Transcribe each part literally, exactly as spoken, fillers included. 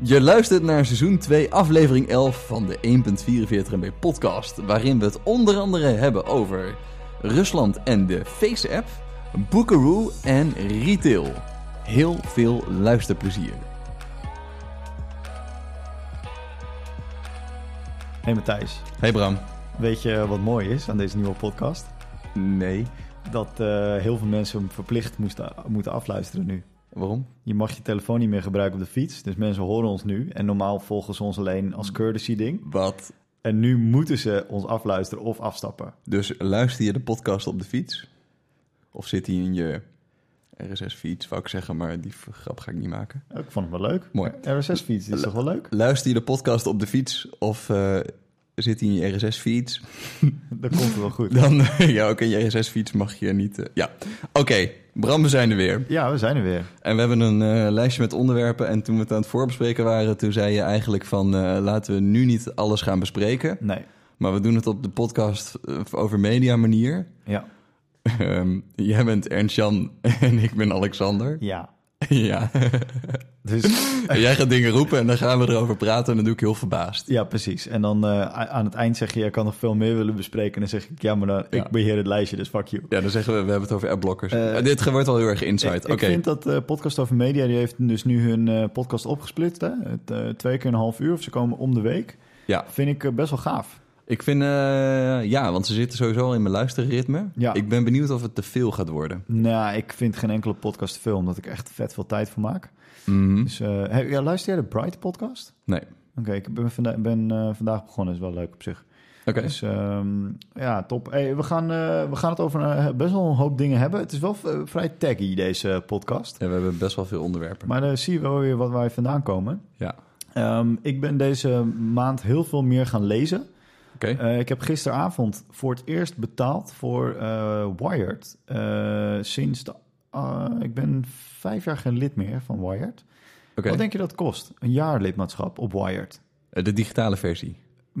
Je luistert naar seizoen twee, aflevering elf van de één komma vierenveertig M B podcast, waarin we het onder andere hebben over Rusland en de Face-app, Bookaroo en retail. Heel veel luisterplezier. Hey Matthijs. Hey Bram. Weet je wat mooi is aan deze nieuwe podcast? Nee. Dat uh, heel veel mensen hem verplicht moesten, moeten afluisteren nu. Waarom? Je mag je telefoon niet meer gebruiken op de fiets. Dus mensen horen ons nu. En normaal volgen ze ons alleen als courtesy ding. Wat? En nu moeten ze ons afluisteren of afstappen. Dus luister je de podcast op de fiets? Of zit hij in je R S S-fiets, wou ik zeggen, maar die grap ga ik niet maken. Ik vond het wel leuk. Mooi. R S S-fiets is toch wel leuk? Luister je de podcast op de fiets of uh, zit hij in je R S S-fiets? Dat komt het wel goed. Dan, ja, ook in je R S S-fiets mag je niet... Uh, ja, oké. Okay. Bram, we zijn er weer. Ja, we zijn er weer. En we hebben een uh, lijstje met onderwerpen. En toen we het aan het voorbespreken waren, toen zei je eigenlijk van... Uh, laten we nu niet alles gaan bespreken. Nee. Maar we doen het op de podcast uh, over media manier. Ja. Um, jij bent Ernst-Jan en ik ben Alexander. Ja. Ja. Dus... jij gaat dingen roepen en dan gaan we erover praten en dan doe ik heel verbaasd. Ja, precies. En dan uh, aan het eind zeg je, ik kan nog veel meer willen bespreken. En dan zeg ik, ja, maar dan, ja. ik beheer het lijstje, dus fuck you. Ja, dan zeggen we, we hebben het over appblokkers. Uh, uh, dit wordt al heel erg insight. Ik, okay. ik vind dat uh, Podcast Over Media, die heeft dus nu hun uh, podcast opgesplitst. Hè? Het, uh, twee keer een half uur, of ze komen om de week. Ja. Vind ik uh, best wel gaaf. Ik vind, uh, ja, want ze zitten sowieso al in mijn luisterritme. Ja. Ik ben benieuwd of het te veel gaat worden. Nou, ik vind geen enkele podcast te veel, omdat ik echt vet veel tijd voor maak. Mm-hmm. Dus, uh, hey, ja, luister jij de Bright podcast? Nee. Oké, okay, ik ben, vanda- ben uh, vandaag begonnen, is wel leuk op zich. Oké. Okay. Dus um, ja, top. Hey, we, gaan, uh, we gaan het over uh, best wel een hoop dingen hebben. Het is wel uh, vrij taggy, deze podcast. Ja, we hebben best wel veel onderwerpen. Maar dan zie je wel weer wat wij vandaan komen. Ja. Um, ik ben deze maand heel veel meer gaan lezen. Okay. Uh, ik heb gisteravond voor het eerst betaald voor uh, Wired. Uh, sinds de, uh, ik ben vijf jaar geen lid meer van Wired. Okay. Wat denk je dat het kost? Een jaar lidmaatschap op Wired. Uh, de digitale versie?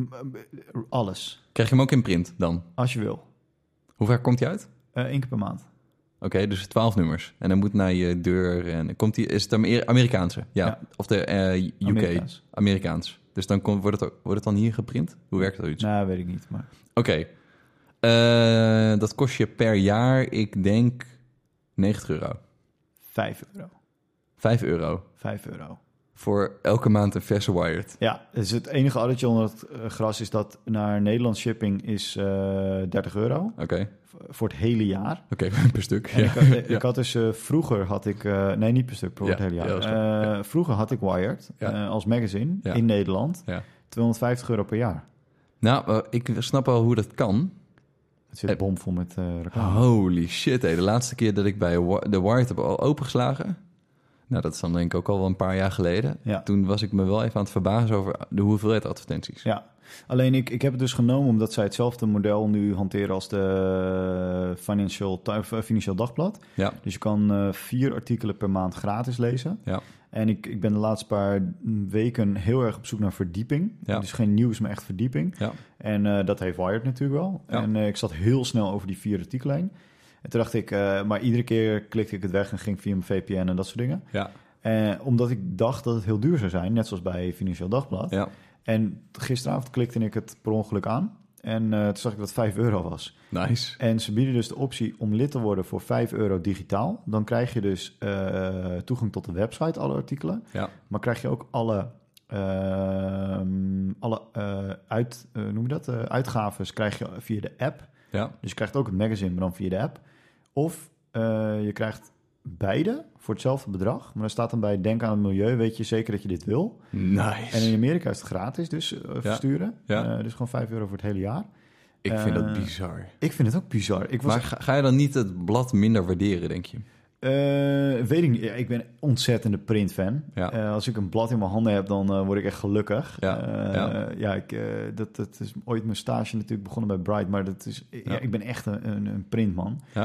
Alles. Krijg je hem ook in print dan? Als je wil. Hoe vaak komt hij uit? Uh, Eén keer per maand. Oké, okay, dus twaalf nummers. En dan moet naar je deur. En komt die, is het de Amerikaanse? Ja. ja. Of de uh, U K? Amerikaans. Amerikaans. Dus dan komt, wordt, het, wordt het dan hier geprint? Hoe werkt dat iets? Nou, weet ik niet. Maar... Oké. Okay. Uh, dat kost je per jaar, ik denk, negentig euro. Vijf euro. Vijf euro? Vijf euro. Voor elke maand een verse Wired? Ja, dus het enige addertje onder het uh, gras is dat naar Nederland shipping is uh, dertig euro. Oké. Okay. Voor het hele jaar. Oké, okay, per stuk. En ja. ik, ik, ja. ik had dus uh, vroeger had ik... Uh, nee, niet per stuk, voor ja, het hele jaar. Ja, uh, ja. Vroeger had ik Wired ja. uh, als magazine ja. in Nederland. Ja. tweehonderdvijftig euro per jaar. Nou, uh, ik snap wel hoe dat kan. Het zit bomvol met uh, reclame. Holy shit, hey. De laatste keer dat ik bij de Wired heb al opengeslagen... Nou, dat is dan denk ik ook al wel een paar jaar geleden. Ja. Toen was ik me wel even aan het verbazen over de hoeveelheid advertenties. Ja, alleen ik, ik heb het dus genomen omdat zij hetzelfde model nu hanteren als de Financial, Financial Dagblad. Ja. Dus je kan uh, vier artikelen per maand gratis lezen. Ja. En ik, ik ben de laatste paar weken heel erg op zoek naar verdieping. Ja. Dus geen nieuws, maar echt verdieping. Ja. En uh, dat heeft Wired natuurlijk wel. Ja. En uh, ik zat heel snel over die vier artikelen heen. En toen dacht ik, uh, maar iedere keer klikte ik het weg en ging via mijn V P N en dat soort dingen. Ja. Uh, omdat ik dacht dat het heel duur zou zijn, net zoals bij Financieel Dagblad. Ja. En gisteravond klikte ik het per ongeluk aan. En uh, toen zag ik dat het vijf euro was. Nice. En ze bieden dus de optie om lid te worden voor vijf euro digitaal. Dan krijg je dus uh, toegang tot de website, alle artikelen. Ja. Maar krijg je ook alle, uh, alle uh, uit, uh, noem je dat? Uh, uitgaves krijg je via de app. Ja. Dus je krijgt ook het magazine, maar dan via de app. Of uh, je krijgt beide voor hetzelfde bedrag. Maar er staat dan bij, denk aan het milieu, weet je zeker dat je dit wil. Nice. En in Amerika is het gratis dus uh, versturen. Ja. Ja. Uh, dus gewoon vijf euro voor het hele jaar. Ik vind uh, dat bizar. Ik vind het ook bizar. Ik was maar ga, ga je dan niet het blad minder waarderen, denk je? Uh, weet ik niet. Ja, ik ben ontzettende printfan. Ja. Uh, als ik een blad in mijn handen heb, dan uh, word ik echt gelukkig. Ja, uh, ja. ja ik, uh, dat, dat is ooit mijn stage natuurlijk begonnen bij Bright, maar dat is, ja. Ja, ik ben echt een, een, een printman. Ja.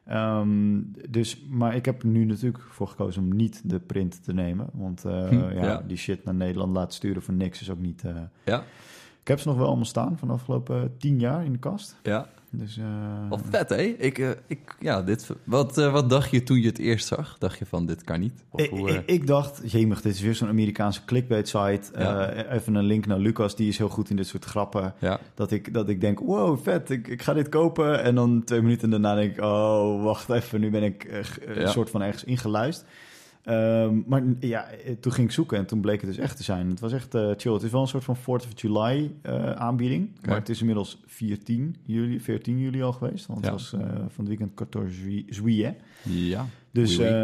Um, dus, maar ik heb er nu natuurlijk voor gekozen om niet de print te nemen. Want uh, hm, ja, ja. die shit naar Nederland laten sturen voor niks is ook niet... Uh, ja. Ik heb ze nog wel allemaal staan van de afgelopen tien jaar in de kast. Ja. Dus, uh, Wat vet, hè? Ik, uh, ik, ja, dit, wat, uh, wat dacht je toen je het eerst zag? Dacht je van, dit kan niet? Of ik, hoe, uh... ik, ik dacht, jemig, dit is weer zo'n Amerikaanse clickbait-site. Ja. Uh, even een link naar Lucas, die is heel goed in dit soort grappen. Ja. Dat, ik, dat ik denk, wow, vet, ik, ik ga dit kopen. En dan twee minuten daarna denk ik, oh, wacht even, nu ben ik uh, een ja. soort van ergens ingeluisterd. Um, maar ja, toen ging ik zoeken en toen bleek het dus echt te zijn. Het was echt uh, chill. Het is wel een soort van fourth of July uh, aanbieding. Okay. Maar het is inmiddels veertien juli, veertien juli al geweest. Want ja. het was uh, van het weekend veertien juillet. Ja. Dus oui, oui.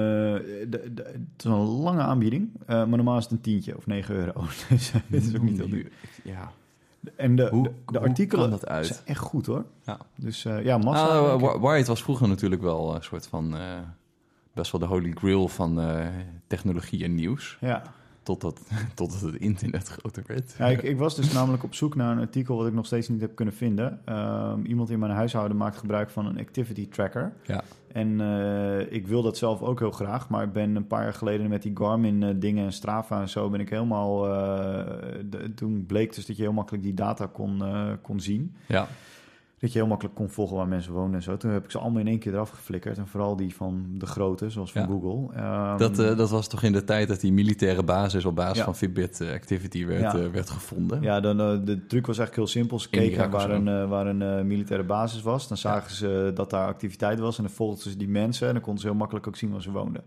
Uh, de, de, het is een lange aanbieding. Uh, maar normaal is het een tientje of negen euro. Dus dit is ook niet heel duur. Ja. En de, hoe, de, de artikelen dat uit? zijn echt goed, hoor. Ja. Dus uh, ja, massa. Ah, uh, Wired was vroeger natuurlijk wel een soort van... Uh, best wel de holy grail van uh, technologie en nieuws. Ja. Totdat, totdat het internet groter werd. Ja, ik, ik was dus namelijk op zoek naar een artikel wat ik nog steeds niet heb kunnen vinden. Um, iemand in mijn huishouden maakt gebruik van een activity tracker. Ja. En uh, ik wil dat zelf ook heel graag. Maar ik ben een paar jaar geleden met die Garmin uh, dingen en Strava en zo ben ik helemaal... Uh, de, toen bleek dus dat je heel makkelijk die data kon, uh, kon zien. Ja. Dat je heel makkelijk kon volgen waar mensen wonen en zo. Toen heb ik ze allemaal in één keer eraf geflikkerd. En vooral die van de grote, zoals van ja. Google. Um, dat, uh, dat was toch in de tijd dat die militaire basis op basis ja. van Fitbit uh, Activity werd, ja. uh, werd gevonden? Ja, dan, uh, de truc was eigenlijk heel simpel. Ze keken waar een, uh, waar een uh, militaire basis was. Dan zagen ja. ze dat daar activiteit was. En dan volgden ze die mensen. En dan konden ze heel makkelijk ook zien waar ze woonden.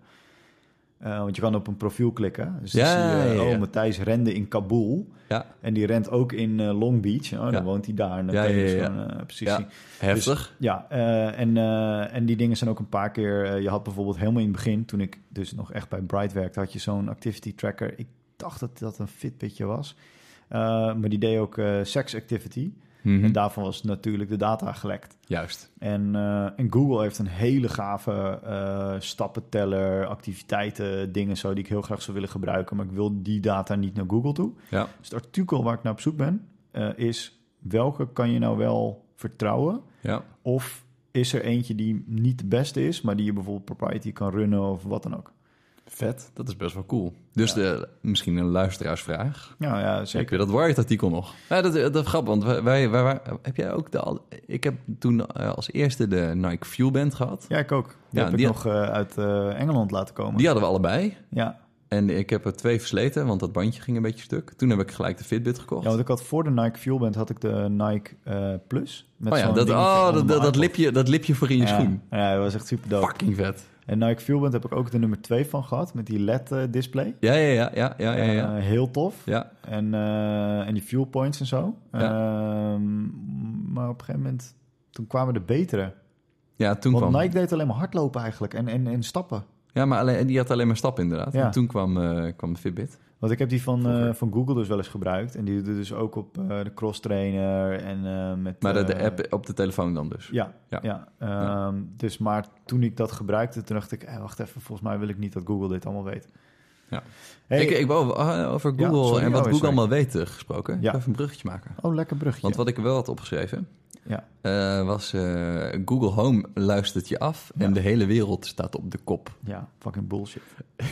Uh, want je kan op een profiel klikken. Dus dan ja, zie je, ja, ja. oh, Matthijs rende in Kabul. Ja. En die rent ook in uh, Long Beach. Oh, dan ja. woont hij daar. En dan ja, kan je ja, dus ja. gewoon, uh, precies ja. zien. Heftig. Dus, ja, uh, en, uh, en die dingen zijn ook een paar keer... Uh, je had bijvoorbeeld helemaal in het begin... toen ik dus nog echt bij Bright werkte... had je zo'n activity tracker. Ik dacht dat dat een Fitbitje was. Uh, maar die deed ook uh, sex activity... Mm-hmm. En daarvan was natuurlijk de data gelekt. Juist. En, uh, en Google heeft een hele gave uh, stappenteller, activiteiten, dingen zo die ik heel graag zou willen gebruiken. Maar ik wil die data niet naar Google toe. Ja. Dus het artikel waar ik naar op zoek ben, uh, is welke kan je nou wel vertrouwen? Ja. Of is er eentje die niet de beste is, maar die je bijvoorbeeld proprietary kan runnen of wat dan ook? Vet, dat is best wel cool. Dus ja. de, misschien een luisteraarsvraag. Ja, ja, zeker. Ik weet dat Wired-artikel nog. Ja, dat, dat is grappig, want wij, wij, wij, heb jij ook de... Ik heb toen uh, als eerste de Nike Fuelband gehad. Ja, ik ook. Die ja, heb die ik had, nog uh, uit uh, Engeland laten komen. Die hadden we allebei. Ja. En ik heb er twee versleten, want dat bandje ging een beetje stuk. Toen heb ik gelijk de Fitbit gekocht. Ja, want ik had voor de Nike Fuelband had ik de Nike uh, Plus. Met oh ja, dat, oh, dat, dat, dat, lipje, dat lipje voor in je ja. schoen. Ja, dat was echt super dope. Fucking vet. En Nike Fuelband heb ik ook de nummer twee van gehad, met die L E D-display. Ja, ja, ja, ja, ja, ja, ja. Uh, heel tof. Ja. En, uh, en die fuel points en zo. Ja. Uh, maar op een gegeven moment, toen kwamen de betere. Ja, toen Want kwam... Nike deed alleen maar hardlopen eigenlijk en, en, en stappen. Ja, maar alleen, die had alleen maar stappen inderdaad. Ja. En toen kwam, uh, kwam de Fitbit. Want ik heb die van, uh, van Google dus wel eens gebruikt. En die doet dus ook op uh, de Cross Trainer en uh, met... Maar de, de uh, app op de telefoon dan dus? Ja, ja. ja. Um, ja. Dus maar toen ik dat gebruikte, toen dacht ik... Hey, wacht even, volgens mij wil ik niet dat Google dit allemaal weet. Ja. Hey, ik, ik wou over Google ja, sorry, en wat Google sorry. allemaal weet uh, gesproken. Ja. Even een bruggetje maken. Oh, lekker bruggetje. Want wat ik wel had opgeschreven... Ja. Uh, was uh, Google Home luistert je af ja. en de hele wereld staat op de kop. Ja, fucking bullshit.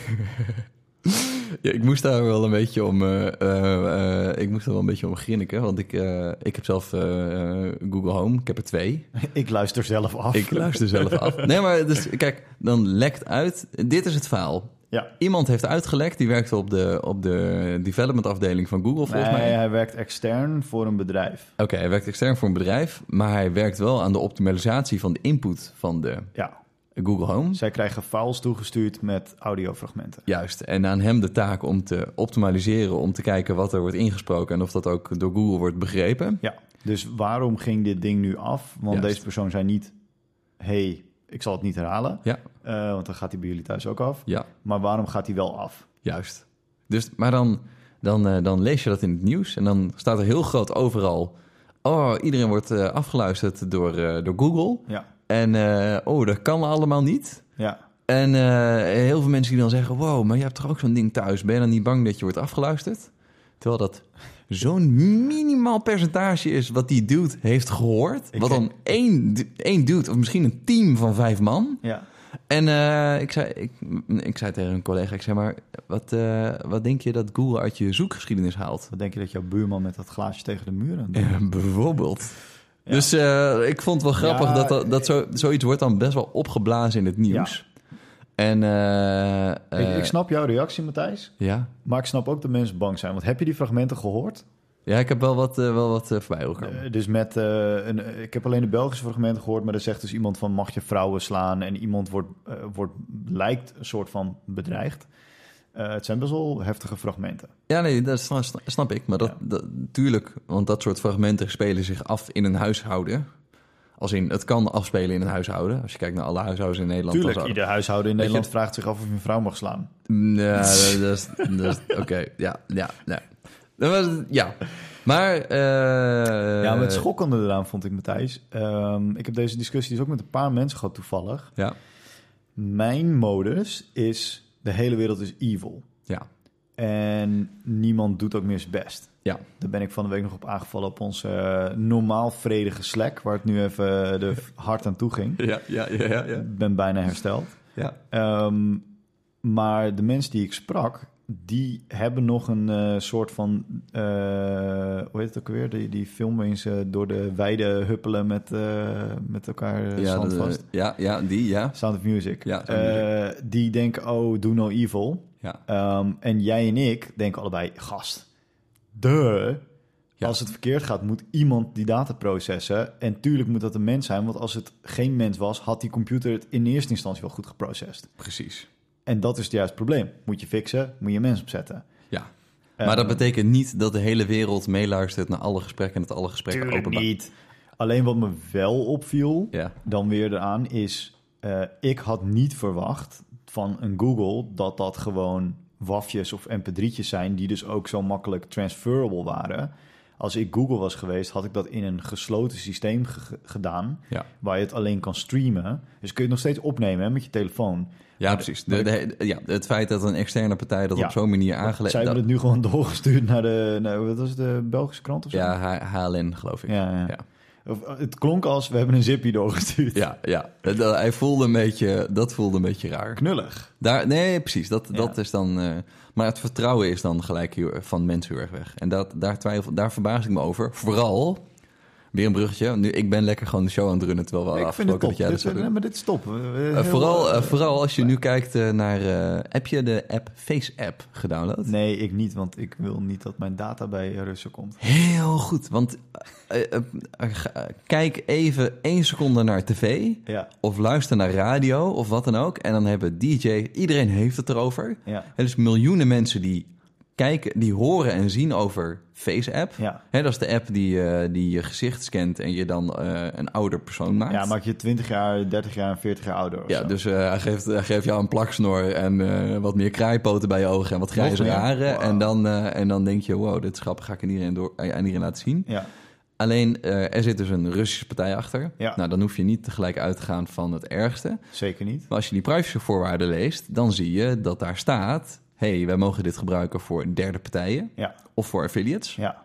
Ja, ik moest daar wel een beetje om, uh, uh, uh, ik moest daar wel een beetje om grinniken, want ik, uh, ik heb zelf uh, Google Home, ik heb er twee. Ik luister zelf af. Ik luister zelf af. Nee, maar dus kijk, dan lekt uit. Dit is het verhaal. Ja. Iemand heeft uitgelekt, die werkte op de, op de development afdeling van Google, volgens nee, mij. hij werkt extern voor een bedrijf. Oké, okay, hij werkt extern voor een bedrijf, maar hij werkt wel aan de optimalisatie van de input van de ja. Google Home. Zij krijgen files toegestuurd met audiofragmenten. Juist, en aan hem de taak om te optimaliseren, om te kijken wat er wordt ingesproken en of dat ook door Google wordt begrepen. Ja, dus waarom ging dit ding nu af? Want Juist. Deze persoon zei niet, hey, ik zal het niet herhalen. Ja. Uh, want dan gaat hij bij jullie thuis ook af. Ja. Maar waarom gaat hij wel af? Juist. Dus, maar dan, dan, uh, dan lees je dat in het nieuws en dan staat er heel groot overal... Oh, iedereen wordt uh, afgeluisterd door, uh, door Google. Ja. En uh, oh, dat kan allemaal niet. Ja. En uh, heel veel mensen die dan zeggen... Wow, maar je hebt toch ook zo'n ding thuis? Ben je dan niet bang dat je wordt afgeluisterd? Terwijl dat zo'n minimaal percentage is wat die dude heeft gehoord. Ik wat dan één, één dude, of misschien een team van vijf man. Ja. En uh, ik, zei, ik, ik zei tegen een collega, ik zei maar... Wat, uh, wat denk je dat Google uit je zoekgeschiedenis haalt? Wat denk je dat jouw buurman met dat glaasje tegen de muur aan doet? Ja, bijvoorbeeld. Ja. Dus uh, ik vond het wel grappig ja, dat, dat, dat zo, zoiets wordt dan best wel opgeblazen in het nieuws. Ja. En, uh, uh, ik, ik snap jouw reactie, Matthijs. Ja. Maar ik snap ook dat mensen bang zijn. Want heb je die fragmenten gehoord? Ja, ik heb wel wat, uh, wel wat uh, voorbij gekomen. Uh, dus met, uh, een, ik heb alleen de Belgische fragmenten gehoord, maar er zegt dus iemand van mag je vrouwen slaan en iemand wordt, uh, wordt lijkt een soort van bedreigd. Uh, het zijn best wel heftige fragmenten. Ja, nee, dat snap, snap ik. Maar dat, ja. dat, natuurlijk, want dat soort fragmenten spelen zich af in een huishouden. Als in, het kan afspelen in een huishouden. Als je kijkt naar alle huishoudens in Nederland. Tuurlijk, ieder huishouden in Nederland je... vraagt zich af of je een vrouw mag slaan. Ja, dat is... Oké, okay. ja, ja, ja. Dat was, ja. Maar... Uh... Ja, maar het schokkende eraan vond ik, Matthijs. Um, ik heb deze discussie dus ook met een paar mensen gehad toevallig. Ja. Mijn modus is... De hele wereld is evil. Ja. En niemand doet ook meer zijn best. Ja. Daar ben ik van de week nog op aangevallen op onze uh, normaal vredige Slack, waar het nu even uh, de hard aan toe ging. Ja, ja, ja, ja. ja. Ik ben bijna hersteld. Ja. Um, maar de mensen die ik sprak, die hebben nog een uh, soort van, uh, hoe heet het ook weer? Die, die film waarin ze door de weide huppelen met, uh, met elkaar uh, ja, stand de, vast. Ja, ja, die, ja. Sound of Music. Ja, Sound of Music. Uh, die denken, oh, do no evil. Ja. Um, en jij en ik denken allebei, gast, duh. Ja. Als het verkeerd gaat, moet iemand die data processen. En tuurlijk moet dat een mens zijn, want als het geen mens was, had die computer het in eerste instantie wel goed geprocessed. Precies. En dat is het juist probleem. Moet je fixen, moet je mens opzetten. Ja, um, maar dat betekent niet dat de hele wereld meeluistert naar alle gesprekken en dat alle gesprekken tuurlijk openbaar. niet. Alleen wat me wel opviel, ja. dan weer eraan, is... Uh, ik had niet verwacht van een Google dat dat gewoon wafjes of M P drie'tjes zijn die dus ook zo makkelijk transferable waren. Als ik Google was geweest, had ik dat in een gesloten systeem ge- gedaan, ja. waar je het alleen kan streamen. Dus kun je het nog steeds opnemen hè, met je telefoon. Ja, maar precies. De, de, de, ja, het feit dat een externe partij dat ja, op zo'n manier aangelegd... Zij hebben het nu gewoon doorgestuurd naar de, naar, wat was het, de Belgische krant of zo? Ja, H L N geloof ik. Ja, ja. ja. Het klonk als, we hebben een zippie doorgestuurd. Ja, ja. Hij voelde een beetje, dat voelde een beetje raar. Knullig. Daar, nee, precies. Dat, ja. dat is dan... Uh, maar het vertrouwen is dan gelijk heel, van mensen heel erg weg. En dat, daar, twijfel, daar verbaas ik me over. Vooral... Weer een bruggetje. Nu, ik ben lekker gewoon de show aan het runnen, terwijl we afgesproken dat jij dat zou doen. Nee, maar dit is top. Uh, vooral, uh, vooral als je nu kijkt uh, naar... Uh, heb je de app Face App gedownload? Nee, ik niet, want ik wil niet dat mijn data bij Russen komt. Heel goed, want uh, uh, uh, uh, kijk even één seconde naar tv... Ja. Of luister naar radio of wat dan ook. En dan hebben D J... Iedereen heeft het erover. Ja. Er is miljoenen mensen die... kijken, die horen en zien over Face App. Ja. Hè, dat is de app die, uh, die je gezicht scant en je dan uh, een ouder persoon maakt. Ja, maak je twintig jaar, dertig jaar en veertig jaar ouder. Ja, zo. dus uh, hij, geeft, hij geeft jou een plaksnor en uh, wat meer kraaipoten bij je ogen en wat grijze haren. Wow. En, dan, uh, en dan denk je, wow, dit is grappig, ga ik aan iedereen, door, aan iedereen laten zien. Ja. Alleen, uh, er zit dus een Russische partij achter. Ja. Nou, dan hoef je niet tegelijk uit te gaan van het ergste. Zeker niet. Maar als je die privacyvoorwaarden leest, dan zie je dat daar staat... hey, wij mogen dit gebruiken voor derde partijen ja. of voor affiliates. Ja.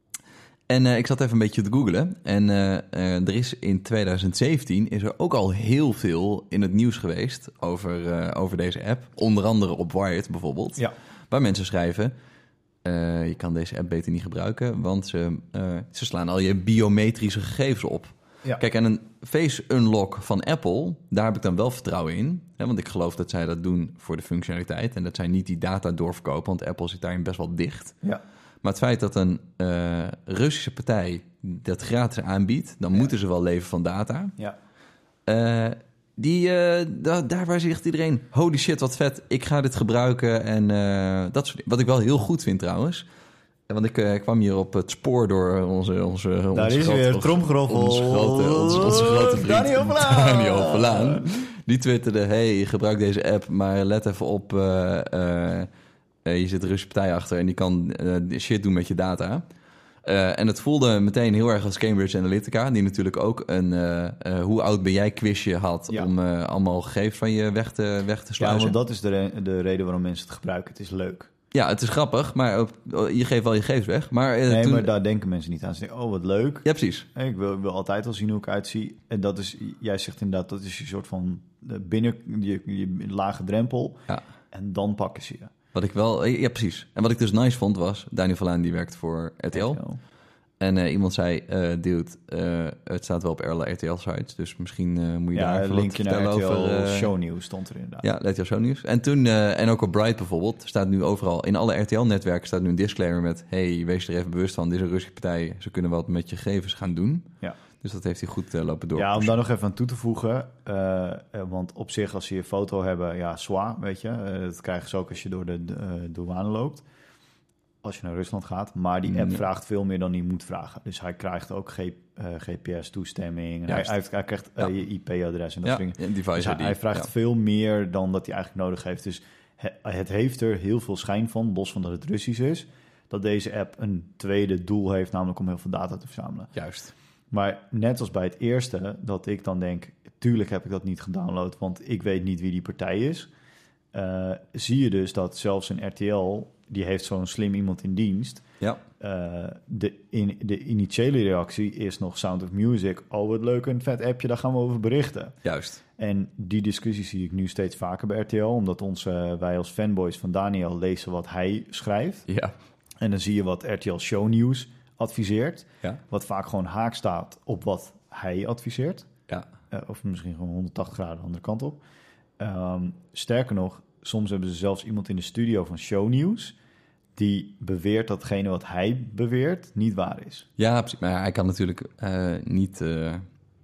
En uh, ik zat even een beetje te googlen. En uh, uh, er is in twintig zeventien is er ook al heel veel in het nieuws geweest over, uh, over deze app. Onder andere op Wired bijvoorbeeld. Ja. Waar mensen schrijven... Uh, je kan deze app beter niet gebruiken, want ze, uh, ze slaan al je biometrische gegevens op. Ja. Kijk, en een face unlock van Apple, daar heb ik dan wel vertrouwen in. Hè, want ik geloof dat zij dat doen voor de functionaliteit. En dat zij niet die data doorverkopen, want Apple zit daarin best wel dicht. Ja. Maar het feit dat een uh, Russische partij dat gratis aanbiedt, dan ja. moeten ze wel leven van data. Ja. Uh, die, uh, da- daar waar zegt iedereen, holy shit, wat vet, ik ga dit gebruiken. En uh, dat soort dingen. Wat ik wel heel goed vind trouwens. Want ik uh, kwam hier op het spoor door onze... onze Daar onze is grote, weer tromgeroffel. Onze grote, onze, onze grote vriend Daniel Verlaan. Daniel Verlaan. Die twitterde, hey, gebruik deze app, maar let even op... Uh, uh, uh, je zit een Russische partij achter en die kan uh, shit doen met je data. Uh, en het voelde meteen heel erg als Cambridge Analytica... die natuurlijk ook een uh, uh, hoe oud ben jij quizje had... Ja. om uh, allemaal gegevens van je weg te, weg te sluizen. Ja, want dat is de, re- de reden waarom mensen het gebruiken. Het is leuk. Ja, het is grappig, maar je geeft wel je gegevens weg. Maar, uh, nee, toen... maar daar denken mensen niet aan. Ze denken, oh, wat leuk. Ja, precies. Ik wil, ik wil altijd al zien hoe ik uitzie. En dat is, jij zegt inderdaad, dat is een soort van binnen, je, je lage drempel. Ja. En dan pakken ze je. Wat ik wel, ja, precies. En wat ik dus nice vond was, Daniel Verlaan die werkt voor R T L. R T L. En uh, iemand zei, uh, dude, uh, het staat wel op R T L-sites, dus misschien uh, moet je ja, daar even een linkje naar R T L over, uh, Shownieuws stond er inderdaad. Ja, R T L Shownieuws. En toen, uh, en ook op Bright bijvoorbeeld, staat nu overal, in alle R T L-netwerken staat nu een disclaimer met, hey, wees er even bewust van, dit is een Russische partij, ze kunnen wat met je gegevens gaan doen. Ja. Dus dat heeft hij goed uh, lopen door. Ja, om daar nog even aan toe te voegen, uh, uh, want op zich als ze je foto hebben, ja, zwaar, weet je. Uh, dat krijgen ze ook als je door de uh, douane loopt. Als je naar Rusland gaat. Maar die app ja. vraagt veel meer dan hij moet vragen. Dus hij krijgt ook G, uh, G P S-toestemming. Hij, hij, hij krijgt uh, ja. je I P-adres en dat ja, soort dingen. Dus hij, hij vraagt ja. veel meer dan dat hij eigenlijk nodig heeft. Dus het, het heeft er heel veel schijn van, los van dat het Russisch is, dat deze app een tweede doel heeft, namelijk om heel veel data te verzamelen. Juist. Maar net als bij het eerste, dat ik dan denk, tuurlijk heb ik dat niet gedownload, want ik weet niet wie die partij is. Uh, zie je dus dat zelfs een R T L, die heeft zo'n slim iemand in dienst. Ja. Uh, de, in, de initiële reactie is nog Sound of Music. Oh, wat leuk, een vet appje, daar gaan we over berichten. Juist. En die discussie zie ik nu steeds vaker bij R T L, omdat onze, wij als fanboys van Daniel lezen wat hij schrijft. Ja. En dan zie je wat R T L Shownieuws adviseert. Ja. Wat vaak gewoon haak staat op wat hij adviseert. Ja. Uh, of misschien gewoon honderdtachtig graden de andere kant op. Um, sterker nog, soms hebben ze zelfs iemand in de studio van Shownieuws die beweert dat hetgene wat hij beweert niet waar is. Ja, precies. Maar hij kan natuurlijk uh, niet uh,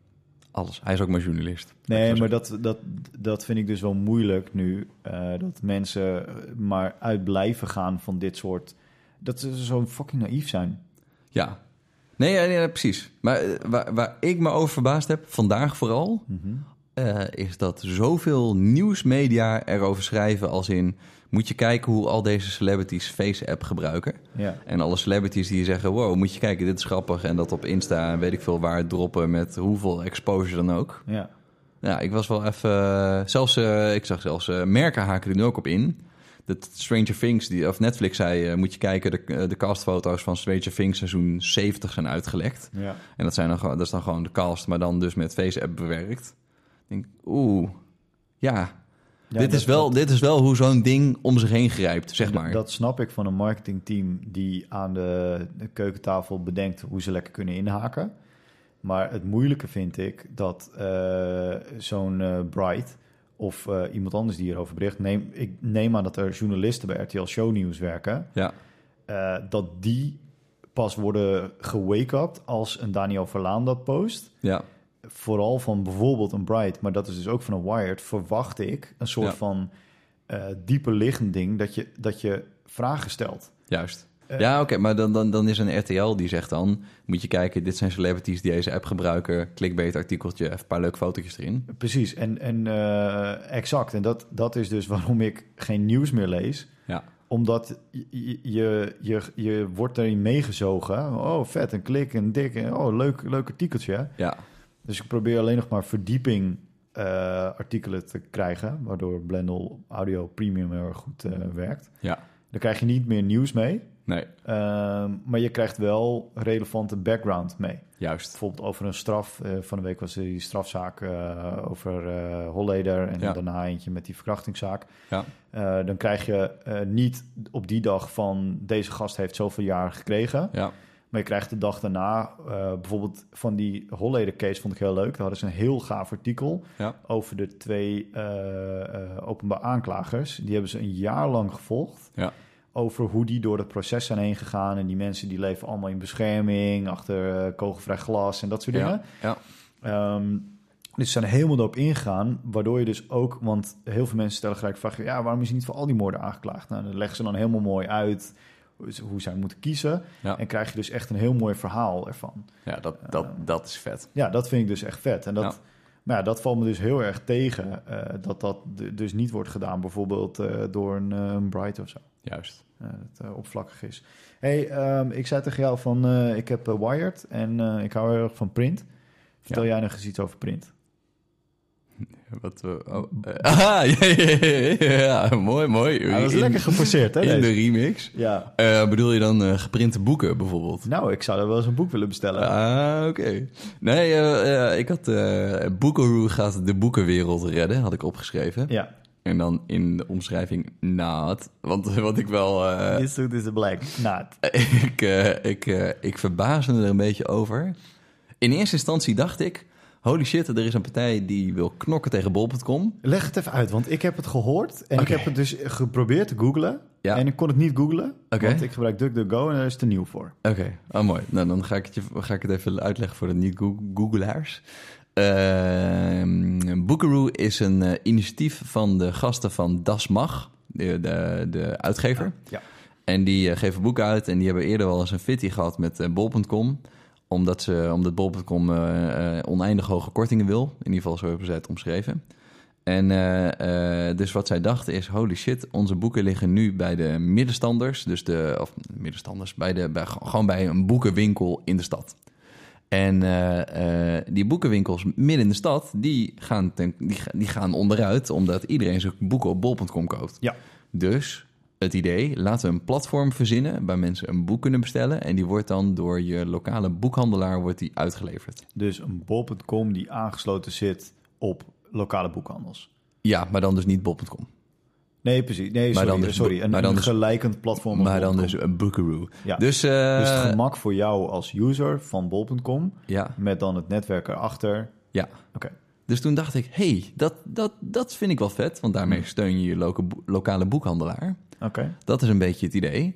alles. Hij is ook maar journalist. Nee, maar dat, dat, dat vind ik dus wel moeilijk nu. Uh, dat mensen maar uit blijven gaan van dit soort... Dat ze zo fucking naïef zijn. Ja. Nee, nee, nee precies. Maar uh, waar, waar ik me over verbaasd heb, vandaag vooral... Mm-hmm. Uh, is dat zoveel nieuwsmedia erover schrijven als in... moet je kijken hoe al deze celebrities Face-app gebruiken. Ja. En alle celebrities die zeggen... wow, moet je kijken, dit is grappig. En dat op Insta en weet ik veel waar droppen... met hoeveel exposure dan ook. Ja, ja ik was wel even... Zelfs, uh, ik zag zelfs uh, merken haken er nu ook op in. Dat Stranger Things, die, of Netflix zei... Uh, moet je kijken, de, de castfoto's van Stranger Things seizoen zeventig zijn uitgelekt. Ja. En dat, zijn dan, dat is dan gewoon de cast... maar dan dus met Face-app bewerkt. Ik denk, oeh, ja, ja dit, is wel, dat, dit is wel hoe zo'n ding om zich heen grijpt, zeg maar. Dat snap ik van een marketingteam die aan de, de keukentafel bedenkt hoe ze lekker kunnen inhaken. Maar het moeilijke vind ik dat uh, zo'n uh, Bright of uh, iemand anders die hierover bericht... Neem, ik neem aan dat er journalisten bij R T L Shownieuws werken... Ja. Uh, dat die pas worden gewake-upt als een Daniel Verlaan dat post... Ja. Vooral van bijvoorbeeld een Bright, maar dat is dus ook van een Wired, verwacht ik een soort ja. van uh, dieper liggend ding dat je, dat je vragen stelt. Juist. Uh, ja, oké, okay, maar dan, dan, dan is een R T L die zegt dan... moet je kijken, dit zijn celebrities die deze app gebruiken... clickbait artikeltje, even een paar leuke fotootjes erin. Precies, en, en uh, exact. En dat, dat is dus waarom ik geen nieuws meer lees. Ja. Omdat je, je, je, je wordt erin meegezogen. Oh, vet, een klik, een dik, oh, leuk, leuk artikeltje. Ja. Dus ik probeer alleen nog maar verdieping uh, artikelen te krijgen... waardoor Blendle Audio Premium heel erg goed uh, werkt. Ja. Dan krijg je niet meer nieuws mee. Nee. Uh, maar je krijgt wel relevante background mee. Juist. Bijvoorbeeld over een straf. Uh, van de week was die strafzaak uh, over uh, Holleder... en ja. daarna eentje met die verkrachtingszaak. Ja. Uh, dan krijg je uh, niet op die dag van... deze gast heeft zoveel jaar gekregen... Ja. Maar je krijgt de dag daarna, uh, bijvoorbeeld van die Holleder case vond ik heel leuk. Daar hadden ze een heel gaaf artikel ja. over de twee uh, uh, openbaar aanklagers. Die hebben ze een jaar lang gevolgd. Ja. Over hoe die door het proces zijn heen gegaan. En die mensen die leven allemaal in bescherming, achter uh, kogelvrij glas en dat soort dingen. Ja. Ja. Um, dus ze zijn er helemaal op ingegaan, waardoor je dus ook... Want heel veel mensen stellen gelijk de vraag... ja, waarom is hij niet voor al die moorden aangeklaagd? Nou, dan leggen ze dan helemaal mooi uit... hoe zij moeten kiezen. Ja. En krijg je dus echt een heel mooi verhaal ervan. Ja, dat, dat, uh, dat is vet. Ja, dat vind ik dus echt vet. En dat, ja. Maar ja, dat valt me dus heel erg tegen... Uh, dat dat d- dus niet wordt gedaan... bijvoorbeeld uh, door een, uh, een Bright of zo. Juist. Uh, dat uh, oppervlakkig is. Hey, um, ik zei tegen jou van... Uh, ik heb uh, Wired en uh, ik hou heel erg van print. Vertel ja. jij nog eens iets over print? Wat we... Oh, uh, aha, ja, ja, ja, ja, mooi, mooi. Ja, dat is in, lekker geforceerd, hè? In deze. De remix. Ja. Uh, bedoel je dan uh, geprinte boeken, bijvoorbeeld? Nou, ik zou er wel eens een boek willen bestellen. Ah, oké. Okay. Nee, uh, uh, ik had... Uh, Bookeroo gaat de boekenwereld redden, had ik opgeschreven. Ja. En dan in de omschrijving not. Want wat ik wel... Uh, This suit is a black, not. ik, uh, ik, uh, ik verbaasde me er een beetje over. In eerste instantie dacht ik... Holy shit, er is een partij die wil knokken tegen bol punt com. Leg het even uit, want ik heb het gehoord. En okay. ik heb het dus geprobeerd te googlen. Ja. En ik kon het niet googlen. Okay. Want ik gebruik DuckDuckGo en daar is het te nieuw voor. Oké, okay. Oh mooi. Nou, dan ga ik, het je, ga ik het even uitleggen voor de niet-googelaars. Uh, Bookeroo is een uh, initiatief van de gasten van Das Mag, de, de, de uitgever. Ja, ja. En die uh, geven boeken uit en die hebben eerder wel eens een fitty gehad met uh, bol punt com. Omdat, ze, omdat bol punt com uh, uh, oneindig hoge kortingen wil. In ieder geval zo hebben zij het omschreven. En uh, uh, dus wat zij dachten is, holy shit, onze boeken liggen nu bij de middenstanders. Dus de, of middenstanders, bij de, bij, gewoon bij een boekenwinkel in de stad. En uh, uh, die boekenwinkels midden in de stad, die gaan, ten, die, die gaan onderuit, omdat iedereen zijn boeken op bol punt com koopt. Ja. Dus het idee, laten we een platform verzinnen waar mensen een boek kunnen bestellen. En die wordt dan door je lokale boekhandelaar wordt die uitgeleverd. Dus een bol punt com die aangesloten zit op lokale boekhandels. Ja, maar dan dus niet bol punt com. Nee, precies. Nee, sorry. Maar dan dus, sorry. Een, maar dan een dus, gelijkend platform. Maar dan dus een Bookeroo. Ja. Dus, uh, dus het gemak voor jou als user van bol punt com. Ja. Met dan het netwerk erachter. Ja. Oké. Okay. Dus toen dacht ik, hey, dat, dat, dat vind ik wel vet. Want daarmee steun je je loka- lokale boekhandelaar. Oké. Okay. Dat is een beetje het idee.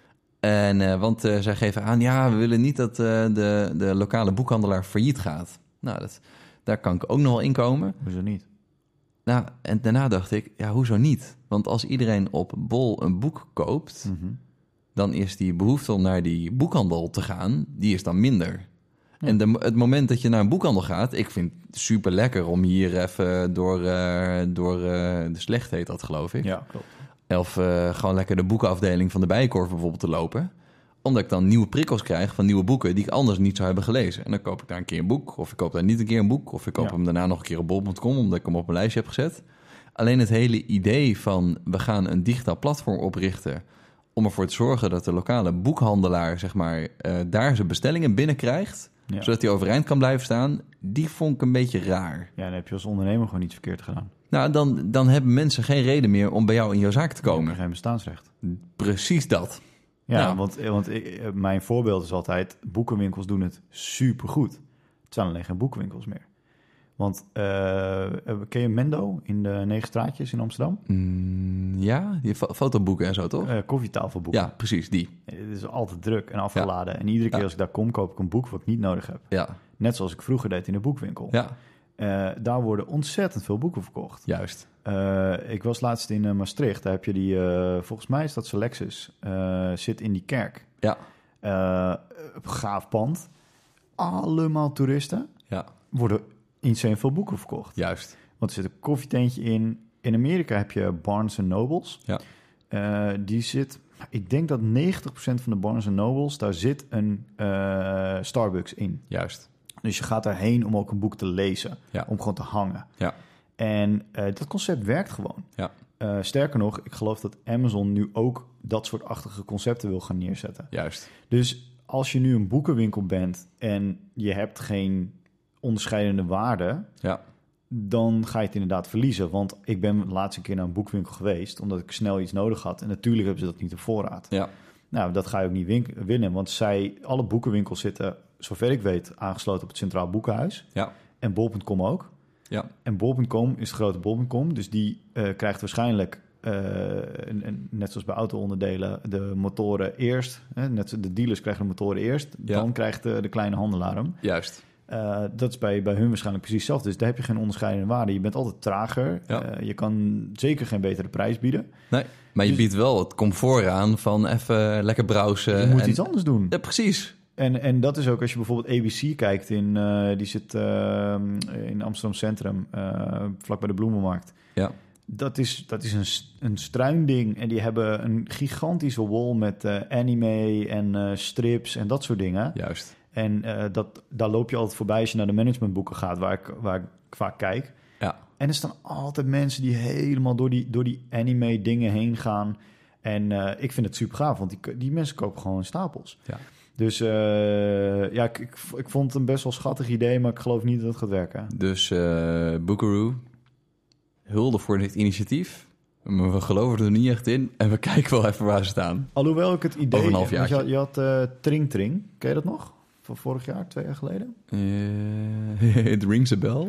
En, uh, want uh, zij geven aan, ja, we willen niet dat uh, de, de lokale boekhandelaar failliet gaat. Nou, dat, daar kan ik ook nog wel in komen. Hoezo niet? Nou, en daarna dacht ik, ja, hoezo niet? Want als iedereen op Bol een boek koopt, mm-hmm. dan is die behoefte om naar die boekhandel te gaan, die is dan minder. Ja. En de, het moment dat je naar een boekhandel gaat, ik vind het super lekker om hier even door, uh, door uh, de Slecht heet dat, geloof ik. Ja, klopt. Of uh, gewoon lekker de boekenafdeling van de Bijenkorf bijvoorbeeld te lopen. Omdat ik dan nieuwe prikkels krijg van nieuwe boeken die ik anders niet zou hebben gelezen. En dan koop ik daar een keer een boek, of ik koop daar niet een keer een boek, of ik koop ja. hem daarna nog een keer op bol punt com, omdat ik hem op mijn lijstje heb gezet. Alleen het hele idee van, we gaan een digitaal platform oprichten om ervoor te zorgen dat de lokale boekhandelaar, zeg maar, uh, daar zijn bestellingen binnenkrijgt, ja. zodat hij overeind kan blijven staan, die vond ik een beetje raar. Ja, dan heb je als ondernemer gewoon iets verkeerd gedaan. Nou, dan, dan hebben mensen geen reden meer om bij jou in jouw zaak te komen. Ja, geen bestaansrecht. Precies dat. Ja, ja. want, want ik, mijn voorbeeld is altijd, boekenwinkels doen het supergoed. Het zijn alleen geen boekenwinkels meer. Want uh, ken je Mendo in de Negen Straatjes in Amsterdam? Mm, ja, die fo- fotoboeken en zo, toch? Uh, koffietafelboeken. Ja, precies, die. Het is altijd druk en afgeladen. Ja. En iedere keer ja. als ik daar kom, koop ik een boek wat ik niet nodig heb. Ja. Net zoals ik vroeger deed in de boekwinkel. Ja. Uh, daar worden ontzettend veel boeken verkocht. Juist. Uh, ik was laatst in uh, Maastricht. Daar heb je die, uh, volgens mij is dat Lexus, uh, zit in die kerk. Ja. Uh, gaaf pand. Allemaal toeristen. Ja. Worden insane veel boeken verkocht. Juist. Want er zit een koffietentje in. In Amerika heb je Barnes and Nobles. Ja. Uh, die zit, ik denk dat negentig procent van de Barnes and Nobles, daar zit een uh, Starbucks in. Juist. Dus je gaat daarheen om ook een boek te lezen. Ja. Om gewoon te hangen. Ja. En uh, dat concept werkt gewoon. Ja. Uh, sterker nog, ik geloof dat Amazon nu ook dat soort achtige concepten wil gaan neerzetten. Juist. Dus als je nu een boekenwinkel bent en je hebt geen onderscheidende waarde, ja. dan ga je het inderdaad verliezen. Want ik ben de laatste keer naar een boekwinkel geweest, omdat ik snel iets nodig had. En natuurlijk hebben ze dat niet op voorraad. Ja. Nou, dat ga je ook niet win- winnen, want zij, alle boekenwinkels zitten, zover ik weet, aangesloten op het Centraal Boekenhuis. Ja. En bol punt com ook. Ja. En bol punt com is de grote bol punt com, dus die uh, krijgt waarschijnlijk, uh, en, en net zoals bij auto-onderdelen, de motoren eerst. Hè, net, de dealers krijgen de motoren eerst, ja. Dan krijgt de, de kleine handelaar hem. Juist. Uh, dat is bij, bij hun waarschijnlijk precies hetzelfde. Dus daar heb je geen onderscheidende waarde. Je bent altijd trager. Ja. Uh, je kan zeker geen betere prijs bieden. Nee, maar je dus, biedt wel het comfort aan van even lekker browsen. Je moet en... iets anders doen. Ja, precies. En, en dat is ook als je bijvoorbeeld A B C kijkt. In, uh, die zit uh, in Amsterdam Centrum, uh, vlak bij de Bloemenmarkt. Ja. Dat is, dat is een, een struinding. En die hebben een gigantische wall met uh, anime en uh, strips en dat soort dingen. Juist. En uh, dat, daar loop je altijd voorbij als je naar de managementboeken gaat, waar ik, waar ik vaak kijk. Ja. En er staan altijd mensen die helemaal door die, door die anime dingen heen gaan. En uh, ik vind het super gaaf, want die, die mensen kopen gewoon stapels. Ja. Dus uh, ja, ik, ik, ik vond het een best wel schattig idee, maar ik geloof niet dat het gaat werken. Dus uh, Bookeroo, hulde voor dit initiatief. Maar we geloven er niet echt in. En we kijken wel even waar ze staan. Alhoewel ik het idee... Over een half jaar. Je had, je had uh, Tring Tring. Ken je dat nog? Van vorig jaar, twee jaar geleden? Uh, it rings a bell.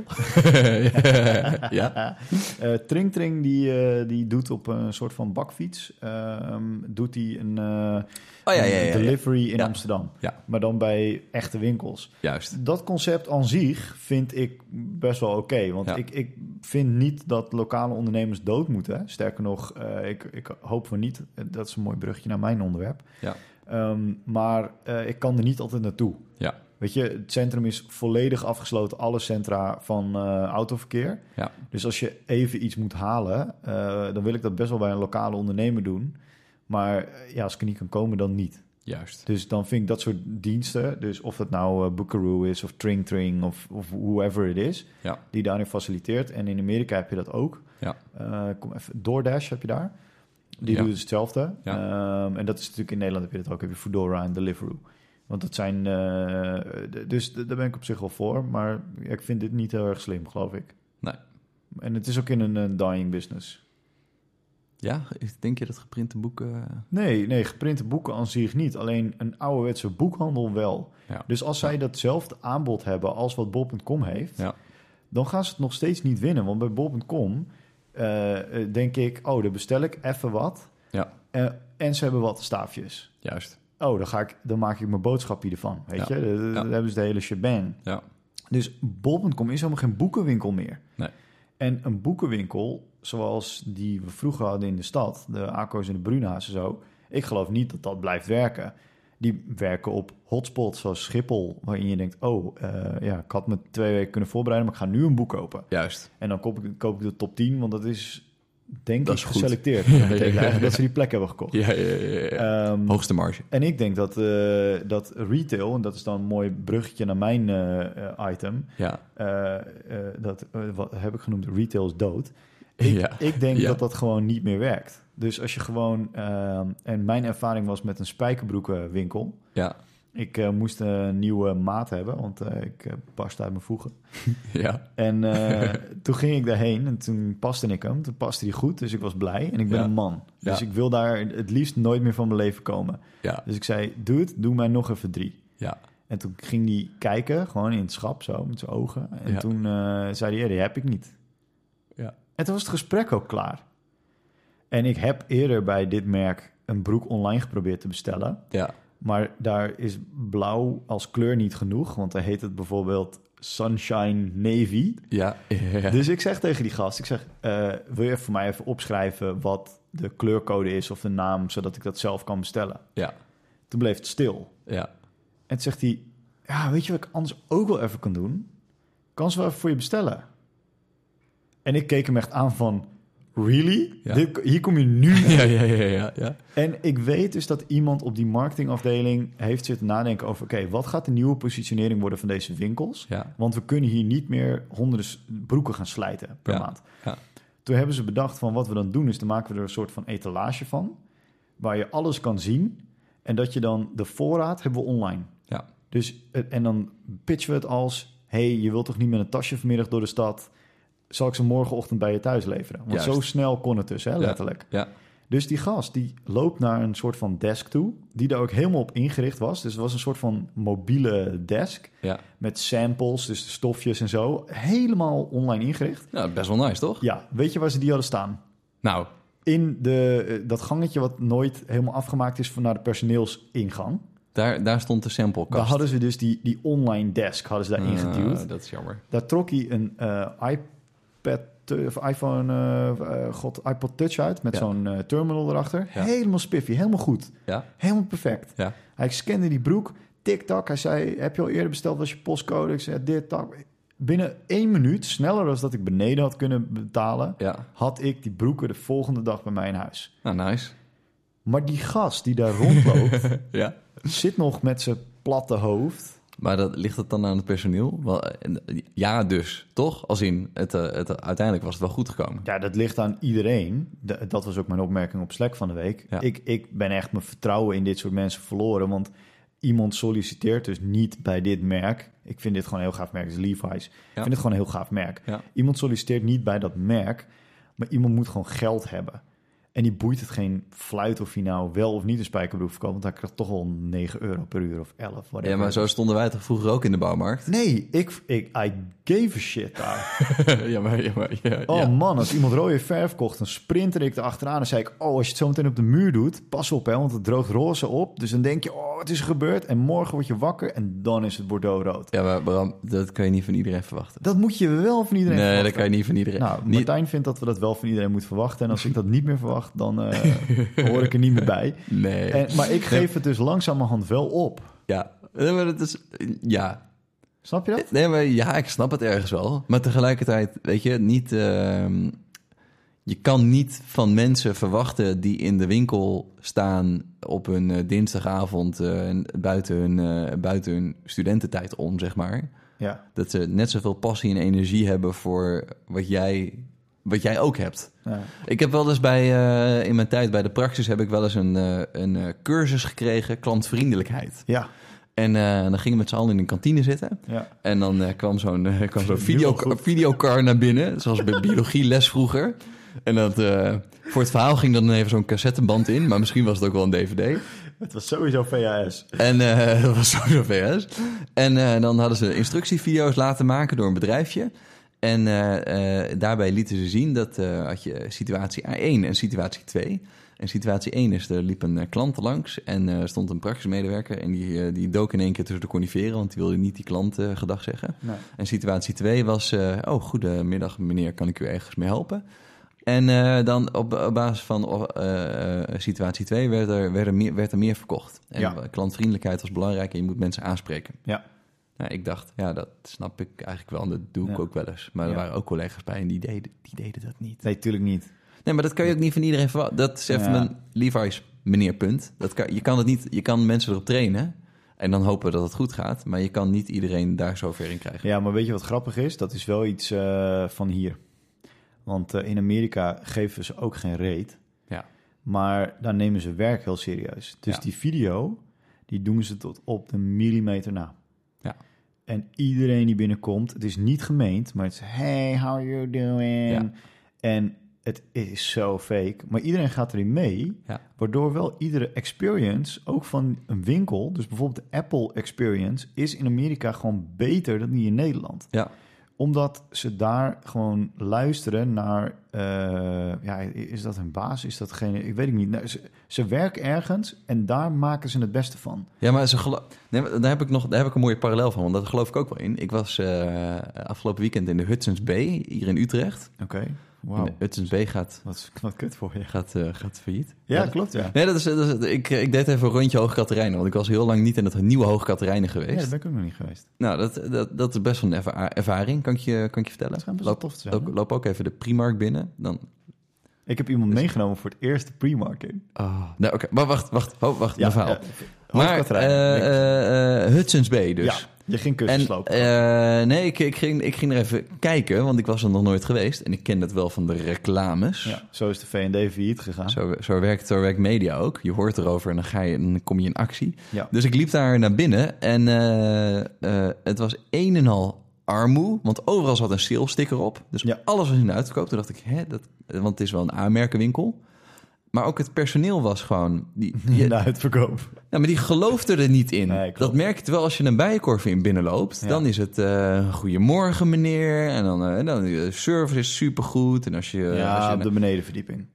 ja. Uh, Tring Tring die, uh, die doet op een soort van bakfiets... Uh, doet hij een, uh, oh, ja, ja, ja, een delivery ja. in ja. Amsterdam. Ja. Maar dan bij echte winkels. Juist. Dat concept aan zich vind ik best wel oké. Okay, want ja. ik, ik vind niet dat lokale ondernemers dood moeten. Sterker nog, uh, ik, ik hoop van niet. Dat is een mooi bruggetje naar mijn onderwerp. Ja. Um, maar uh, ik kan er niet altijd naartoe. Ja. Weet je, het centrum is volledig afgesloten. Alle centra van uh, autoverkeer. Ja. Dus als je even iets moet halen... Uh, dan wil ik dat best wel bij een lokale ondernemer doen. Maar uh, ja, als ik er niet kan komen, dan niet. Juist. Dus dan vind ik dat soort diensten... dus of het nou uh, Bookaroo is of Tring Tring... of, of whoever it is... Ja. die daarin faciliteert. En in Amerika heb je dat ook. Ja. Uh, kom even, DoorDash heb je daar... Die ja. doet dus hetzelfde. Ja. Um, en dat is natuurlijk in Nederland heb je dat ook. Heb je Foodora en Deliveroo. Want dat zijn... Uh, dus daar ben ik op zich wel voor. Maar ik vind dit niet heel erg slim, geloof ik. Nee. En het is ook in een uh, dying business. Ja? Denk je dat geprinte boeken... Nee, nee, geprinte boeken aan zich niet. Alleen een ouderwetse boekhandel wel. Ja. Dus als zij ja. datzelfde aanbod hebben als wat bol punt com heeft... Ja. dan gaan ze het nog steeds niet winnen. Want bij bol punt com... Uh, denk ik, oh, dan bestel ik even wat. Ja. Uh, en ze hebben wat staafjes. Juist. Oh, dan, ga ik, dan maak ik mijn boodschapje ervan, weet ja. je. Dan, dan ja. hebben ze de hele shebang. Ja. Dus bol punt com is helemaal geen boekenwinkel meer. Nee. En een boekenwinkel, zoals die we vroeger hadden in de stad... de ACO's en de Bruna's en zo... ik geloof niet dat dat blijft werken. Die werken op hotspots zoals Schiphol... waarin je denkt, oh, uh, ja, ik had me twee weken kunnen voorbereiden... maar ik ga nu een boek kopen. Juist. En dan koop ik, koop ik de top tien, want dat is... denk dat ik is geselecteerd. Ja, dat betekent ja, ja, eigenlijk ja. dat ze die plek hebben gekocht. Ja, ja, ja, ja. Um, Hoogste marge. En ik denk dat, uh, dat retail, en dat is dan een mooi bruggetje naar mijn uh, uh, item. Ja. Uh, uh, dat uh, wat heb ik genoemd, retail is dood. Ik, ja. ik denk ja. dat dat gewoon niet meer werkt. Dus als je gewoon... Uh, en mijn ervaring was met een spijkerbroekenwinkel. Ja. Ik uh, moest een nieuwe maat hebben, want uh, ik uh, paste uit mijn voegen. Ja. En uh, toen ging ik daarheen en toen paste ik hem. Toen paste hij goed, dus ik was blij. En ik ben ja. een man. Dus ja. ik wil daar het liefst nooit meer van mijn leven komen. Ja. Dus ik zei, doe het, doe mij nog even drie. Ja. En toen ging hij kijken, gewoon in het schap zo, met zijn ogen. En ja. toen uh, zei hij, ja, die heb ik niet. Ja. En toen was het gesprek ook klaar. En ik heb eerder bij dit merk een broek online geprobeerd te bestellen. Ja. Maar daar is blauw als kleur niet genoeg. Want dan heet het bijvoorbeeld Sunshine Navy. Ja. ja. Dus ik zeg tegen die gast, ik zeg, uh, wil je voor mij even opschrijven wat de kleurcode is of de naam, zodat ik dat zelf kan bestellen? Ja. Toen bleef het stil. Ja. En toen zegt hij, ja, weet je wat ik anders ook wel even kan doen? Kan ze wel even voor je bestellen? En ik keek hem echt aan van... Really? Ja. Dit, hier kom je nu mee. Ja, ja, ja, ja, ja. En ik weet dus dat iemand op die marketingafdeling heeft zitten nadenken over... oké, okay, wat gaat de nieuwe positionering worden van deze winkels? Ja. Want we kunnen hier niet meer honderden broeken gaan slijten per ja. maand. Ja. Toen hebben ze bedacht van wat we dan doen is... dan maken we er een soort van etalage van... waar je alles kan zien... en dat je dan de voorraad hebben we online. Ja. Dus, en dan pitchen we het als... hey, je wilt toch niet met een tasje vanmiddag door de stad... zal ik ze morgenochtend bij je thuis leveren? Want Juist. zo snel kon het dus, hè, letterlijk. Ja. Ja. Dus die gast, die loopt naar een soort van desk toe... die daar ook helemaal op ingericht was. Dus het was een soort van mobiele desk... Ja. met samples, dus stofjes en zo. Helemaal online ingericht. Ja, best wel nice, toch? Ja, weet je waar ze die hadden staan? Nou. In de, dat gangetje wat nooit helemaal afgemaakt is... naar de personeelsingang. Daar, daar stond de samplecast. Daar hadden ze dus die, die online desk hadden ze daar uh, ingeduwd. Dat is jammer. Daar trok hij een uh, iPad... of iPhone, uh, uh, god, iPod Touch uit met ja. zo'n uh, terminal erachter. Ja. Helemaal spiffy, helemaal goed. Ja. Helemaal perfect. Ja. Hij scande die broek, tik-tak. Hij zei, heb je al eerder besteld, was je postcode? Ik zei, dit, tak. Binnen één minuut, sneller dan dat ik beneden had kunnen betalen... Ja. had ik die broeken de volgende dag bij mij in huis. Nou, nice. Maar die gast die daar rondloopt... ja. zit nog met zijn platte hoofd... Maar dat, ligt het dan aan het personeel? Wel, ja, dus, toch? Als in, het, het, uiteindelijk was het wel goed gekomen. Ja, dat ligt aan iedereen. De, dat was ook mijn opmerking op Slack van de week. Ja. Ik, ik ben echt mijn vertrouwen in dit soort mensen verloren. Want iemand solliciteert dus niet bij dit merk. Ik vind dit gewoon een heel gaaf merk. Het is Levi's. Ja. Ik vind het gewoon een heel gaaf merk. Ja. Iemand solliciteert niet bij dat merk... Maar iemand moet gewoon geld hebben. En die boeit het geen fluit of hij nou wel of niet een spijkerbroek verkoopt. Want hij krijgt toch wel negen euro per uur of elf. Whatever. Ja, maar zo stonden wij toch vroeger ook in de bouwmarkt? Nee, ik, ik I gave a shit daar. ja, maar, ja, maar, ja, oh ja. man, als iemand rode verf kocht, dan sprintte ik erachteraan en zei ik... oh, als je het zo meteen op de muur doet, pas op, hè, want het droogt roze op. Dus dan denk je, oh, wat is er gebeurd? En morgen word je wakker en dan is het Bordeaux rood. Ja, maar Bram, dat kan je niet van iedereen verwachten. Dat moet je wel van iedereen nee, verwachten. Nee, dat kan je niet van iedereen. Nou, niet... Martijn vindt dat we dat wel van iedereen moeten verwachten. En als ik dat niet meer verwacht, dan uh, hoor ik er niet meer bij. Nee. En, maar ik geef het dus langzamerhand wel op. Ja, maar dat is... Ja... Snap je dat? Nee, maar ja, ik snap het ergens wel. Maar tegelijkertijd, weet je, niet... Uh, je kan niet van mensen verwachten die in de winkel staan op een uh, dinsdagavond uh, buiten, hun, uh, buiten hun studententijd om, zeg maar. Ja. Dat ze net zoveel passie en energie hebben voor wat jij, wat jij ook hebt. Ja. Ik heb wel eens bij, uh, in mijn tijd bij de Praxis heb ik wel eens een, uh, een uh, cursus gekregen, klantvriendelijkheid. Ja. En uh, dan gingen we met z'n allen in een kantine zitten. Ja. En dan uh, kwam zo'n, uh, kwam zo'n video, videocar naar binnen. Zoals bij biologieles vroeger. En dat, uh, voor het verhaal ging dan even zo'n cassetteband in. Maar misschien was het ook wel een D V D. Het was sowieso V H S. En uh, dat was sowieso V H S. En uh, dan hadden ze instructievideo's laten maken door een bedrijfje. En uh, uh, daarbij lieten ze zien dat uh, had je situatie A één en situatie twee... En situatie één is, er liep een uh, klant langs en er uh, stond een praxismedewerker... en die, uh, die dook in één keer tussen de coniferen, want die wilde niet die klant uh, gedag zeggen. Nee. En situatie twee was, uh, oh, goedemiddag meneer, kan ik u ergens mee helpen? En uh, dan op, op basis van uh, situatie twee werd er, werd, er meer, werd er meer verkocht. En ja. Klantvriendelijkheid was belangrijk en je moet mensen aanspreken. Ja. Nou, ik dacht, ja, dat snap ik eigenlijk wel en dat doe ik ja. ook wel eens. Maar er ja. waren ook collega's bij en die deden, die deden dat niet. Nee, tuurlijk niet. Nee, maar dat kan je ook niet van iedereen verwachten. Dat is even ja. een Levi's meneer punt. Dat kan, je kan het niet, je kan mensen erop trainen en dan hopen dat het goed gaat. Maar je kan niet iedereen daar zover in krijgen. Ja, maar weet je wat grappig is? Dat is wel iets uh, van hier. Want uh, in Amerika geven ze ook geen reet. Ja. Maar daar nemen ze werk heel serieus. Dus ja. die video, die doen ze tot op de millimeter na. Ja. En iedereen die binnenkomt, het is niet gemeend, maar het is hey, how are you doing? Ja. En het is zo fake, maar iedereen gaat erin mee, ja. waardoor wel iedere experience, ook van een winkel, dus bijvoorbeeld de Apple experience, is in Amerika gewoon beter dan die in Nederland. Ja. Omdat ze daar gewoon luisteren naar, uh, ja, is dat hun baas? Is dat geen, ik weet het niet. Nou, ze, ze werken ergens en daar maken ze het beste van. Ja, maar ze gelo- nee, daar heb ik nog, daar heb ik een mooie parallel van, want dat geloof ik ook wel in. Ik was uh, afgelopen weekend in de Hudson's Bay, hier in Utrecht. Oké. Okay. Wow. Hudson's Bay gaat... Wat, wat kut voor je. Gaat, uh, gaat failliet. Ja, ja, klopt, ja. Nee, dat is, dat is, ik, ik deed even een rondje Hoog Catharijnen, want ik was heel lang niet in het nieuwe Hoog Catharijnen geweest. Ja, daar ben ik ook nog niet geweest. Nou, dat, dat, dat is best wel een erva- ervaring, kan ik je, kan ik je vertellen. Dat is loop, tof te zijn, loop, loop ook even de Primark binnen, dan... Ik heb iemand dus... meegenomen voor het eerste Primark in. Oh, nou, oké. Okay. Maar wacht, wacht, wacht, wacht, ja, verhaal. Ja, maar uh, uh, uh, Hudson's Bay dus. Ja. Je ging kussens lopen. Uh, nee, ik, ik, ging, ik ging er even kijken, want ik was er nog nooit geweest. En ik ken dat wel van de reclames. Ja, zo is de V en D failliet gegaan. Zo, zo, werkt, zo werkt media ook. Je hoort erover en dan, ga je, dan kom je in actie. Ja. Dus ik liep daar naar binnen en uh, uh, het was een en al armoe. Want overal zat een sale sticker op. Dus ja. alles was in de uitverkoop. Toen dacht ik, hè, dat, want het is wel een aanmerkenwinkel. Maar ook het personeel was gewoon... Die, die, de uitverkoop. Ja, maar die geloofde er niet in. Nee, dat merk je wel als je een Bijenkorf in binnenloopt. Ja. Dan is het uh, goedemorgen meneer. En dan, uh, dan de service is supergoed. En als je, ja, als je, op de benedenverdieping.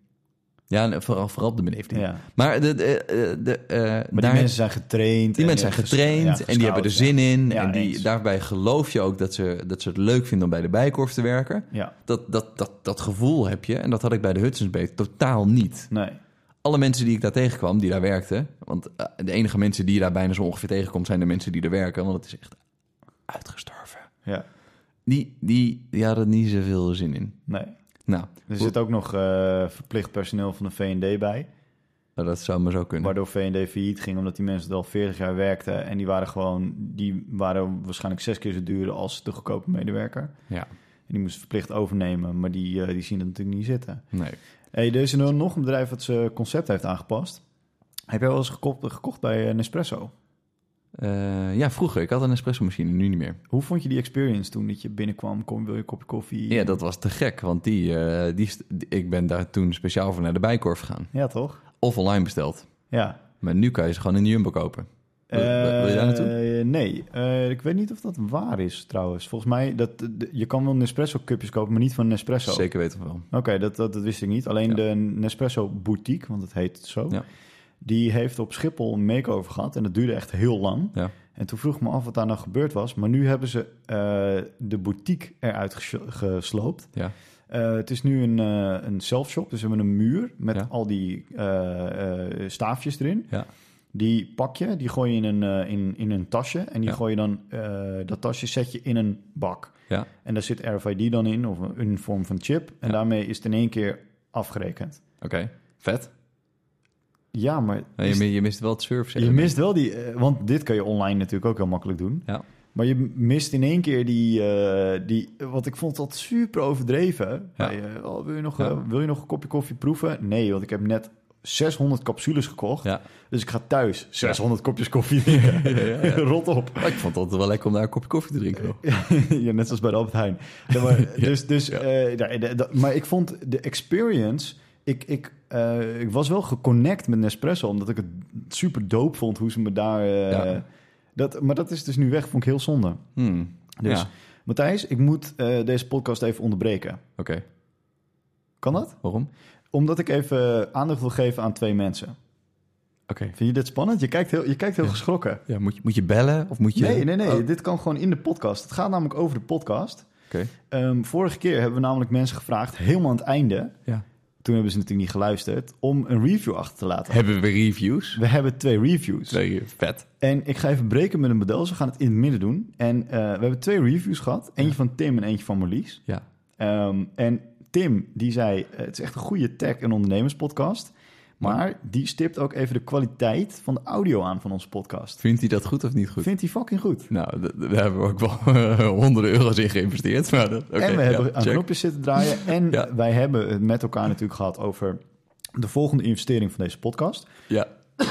Ja, vooral, vooral op de benedenverdieping. Ja. Maar, de, de, de, uh, maar die daar, mensen zijn getraind. Die mensen zijn getraind ja, en die hebben er zin ja. in. Ja, en die, daarbij geloof je ook dat ze, dat ze het leuk vinden om bij de Bijenkorf te werken. Ja. Dat, dat, dat, dat gevoel heb je. En dat had ik bij de Hudson's Bay totaal niet. Nee. Alle mensen die ik daar tegenkwam, die daar werkten... want uh, de enige mensen die je daar bijna zo ongeveer tegenkomt... zijn de mensen die er werken, want het is echt uitgestorven. Ja. Die, die, die hadden niet zoveel zin in. Nee. Nou, er zit ook nog uh, verplicht personeel van de V en D bij. Nou, dat zou maar zo kunnen. Waardoor V en D failliet ging, omdat die mensen er al veertig jaar werkten... en die waren gewoon, die waren waarschijnlijk zes keer zo duur als de goedkope medewerker. Ja. En die moesten verplicht overnemen, maar die, uh, die zien het natuurlijk niet zitten. Nee. Hey, er is er nog een bedrijf dat zijn concept heeft aangepast. Heb jij wel eens gekocht, gekocht bij Nespresso? Uh, ja, vroeger. Ik had een espresso-machine, nu niet meer. Hoe vond je die experience toen dat je binnenkwam? Kom, wil je een kopje koffie? Ja, dat was te gek, want die, uh, die, ik ben daar toen speciaal voor naar de Bijenkorf gegaan. Ja, toch? Of online besteld. Ja. Maar nu kan je ze gewoon in de Jumbo kopen. Wil, uh, wil je daar naartoe? Uh, nee, uh, ik weet niet of dat waar is trouwens. Volgens mij, dat, de, je kan wel Nespresso-cupjes kopen, maar niet van Nespresso. Zeker weten we wel. Oké, okay, dat, dat, dat wist ik niet. Alleen ja. de Nespresso Boutique, want het heet zo... Ja. Die heeft op Schiphol een makeover gehad en dat duurde echt heel lang. Ja. En toen vroeg ik me af wat daar nou gebeurd was. Maar nu hebben ze uh, de boutique eruit ges- gesloopt. Ja. Uh, het is nu een, uh, een self-shop, dus we hebben een muur met ja. al die uh, uh, staafjes erin. Ja. Die pak je, die gooi je in een, uh, in, in een tasje en die ja. gooi je dan, uh, dat tasje zet je in een bak. Ja. En daar zit R F I D dan in, of een vorm van chip. En ja. daarmee is het in één keer afgerekend. Oké, okay. Vet. Ja, maar... Ja, je, je mist wel het service. Je mist wel die... Uh, want dit kan je online natuurlijk ook heel makkelijk doen. Ja. Maar je mist in één keer die... Uh, die wat ik vond dat super overdreven. Ja. Bij, uh, oh, wil, je nog, ja. uh, wil je nog een kopje koffie proeven? Nee, want ik heb net zeshonderd capsules gekocht. Ja. Dus ik ga thuis zeshonderd ja. kopjes koffie drinken. Ja, ja, ja. Rot op. Maar ik vond het wel lekker om daar een kopje koffie te drinken. Nog. Ja, net zoals bij de Albert Heijn. Ja, maar, dus, dus, ja. uh, de, de, de, maar ik vond de experience... Ik, ik, uh, ik was wel geconnect met Nespresso, omdat ik het super dope vond hoe ze me daar... Uh, ja. dat, maar dat is dus nu weg, vond ik heel zonde. Hmm. Dus, ja. Matthijs, ik moet uh, deze podcast even onderbreken. Oké. Okay. Kan dat? Waarom? Omdat ik even aandacht wil geven aan twee mensen. Oké. Okay. Vind je dit spannend? Je kijkt heel, je kijkt heel ja. geschrokken. Ja, moet je, moet je bellen of moet je... Nee, nee, nee. Oh. Dit kan gewoon in de podcast. Het gaat namelijk over de podcast. Oké. Okay. Um, vorige keer hebben we namelijk mensen gevraagd, helemaal aan het einde... Ja. Toen hebben ze natuurlijk niet geluisterd om een review achter te laten. Hebben we reviews? We hebben twee reviews. Twee, vet. En ik ga even breken met een model. Ze gaan het in het midden doen. En uh, we hebben twee reviews gehad. Eentje ja. van Tim en eentje van Marlies. Ja. Um, en Tim, die zei, uh, het is echt een goede tech- en ondernemerspodcast. Maar die stipt ook even de kwaliteit van de audio aan van onze podcast. Vindt hij dat goed of niet goed? Vindt hij fucking goed. Nou, d- daar hebben we ook wel uh, honderden euro's in geïnvesteerd. Maar dat, okay, en we ja, hebben aan check. knopjes zitten draaien. En ja. wij hebben het met elkaar natuurlijk gehad over de volgende investering van deze podcast. Ja.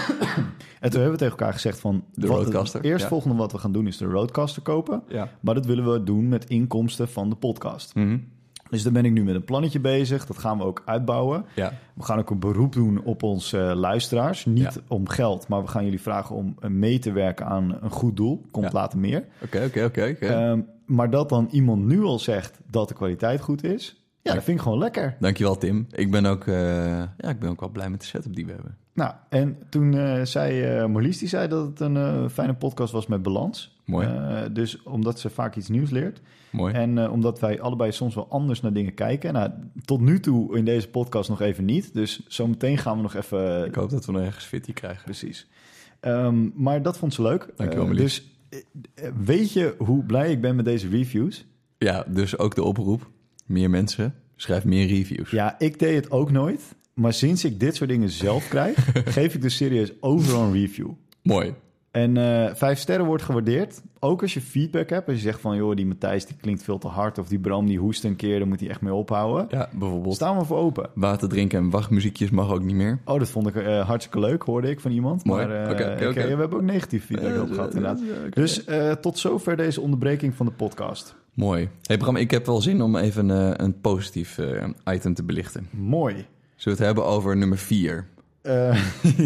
En toen hebben we tegen elkaar gezegd van... De Rodecaster. Het eerstvolgende ja. wat we gaan doen is de Rodecaster kopen. Ja. Maar dat willen we doen met inkomsten van de podcast. Mm-hmm. Dus daar ben ik nu met een plannetje bezig. Dat gaan we ook uitbouwen. Ja. We gaan ook een beroep doen op onze uh, luisteraars. Niet ja. om geld, maar we gaan jullie vragen om uh, mee te werken aan een goed doel. Komt ja. later meer. Oké, oké, oké. Maar dat dan iemand nu al zegt dat de kwaliteit goed is... Ja, dat vind ik gewoon lekker. Dankjewel, Tim. Ik ben ook, uh, ja, ik ben ook wel blij met de setup die we hebben. Nou, en toen uh, zei uh, Marlies, die zei dat het een uh, fijne podcast was met balans. Mooi. Uh, dus omdat ze vaak iets nieuws leert. Mooi. En uh, omdat wij allebei soms wel anders naar dingen kijken. Nou, tot nu toe in deze podcast nog even niet. Dus zometeen gaan we nog even... Ik hoop dat we nog ergens fitty krijgen. Precies. Um, maar dat vond ze leuk. Dankjewel, uh, Marlies. Dus uh, weet je hoe blij ik ben met deze reviews? Ja, dus ook de oproep. Meer mensen, schrijf meer reviews. Ja, ik deed het ook nooit. Maar sinds ik dit soort dingen zelf krijg, geef ik dus serieus overal een review. Mooi. En uh, vijf sterren wordt gewaardeerd. Ook als je feedback hebt. Als je zegt van, joh, die Matthijs die klinkt veel te hard. Of die Bram die hoest een keer, daar moet hij echt mee ophouden. Ja, bijvoorbeeld. Staan we voor open. Water drinken en wachtmuziekjes mag ook niet meer. Oh, dat vond ik uh, hartstikke leuk, hoorde ik van iemand. Mooi. Maar uh, okay, okay, okay. we hebben ook negatief feedback uh, op gehad, inderdaad. Uh, okay. Dus uh, tot zover deze onderbreking van de podcast. Mooi. Hey Bram, ik heb wel zin om even uh, een positief uh, item te belichten. Mooi. Zullen we het hebben over nummer vier? Uh,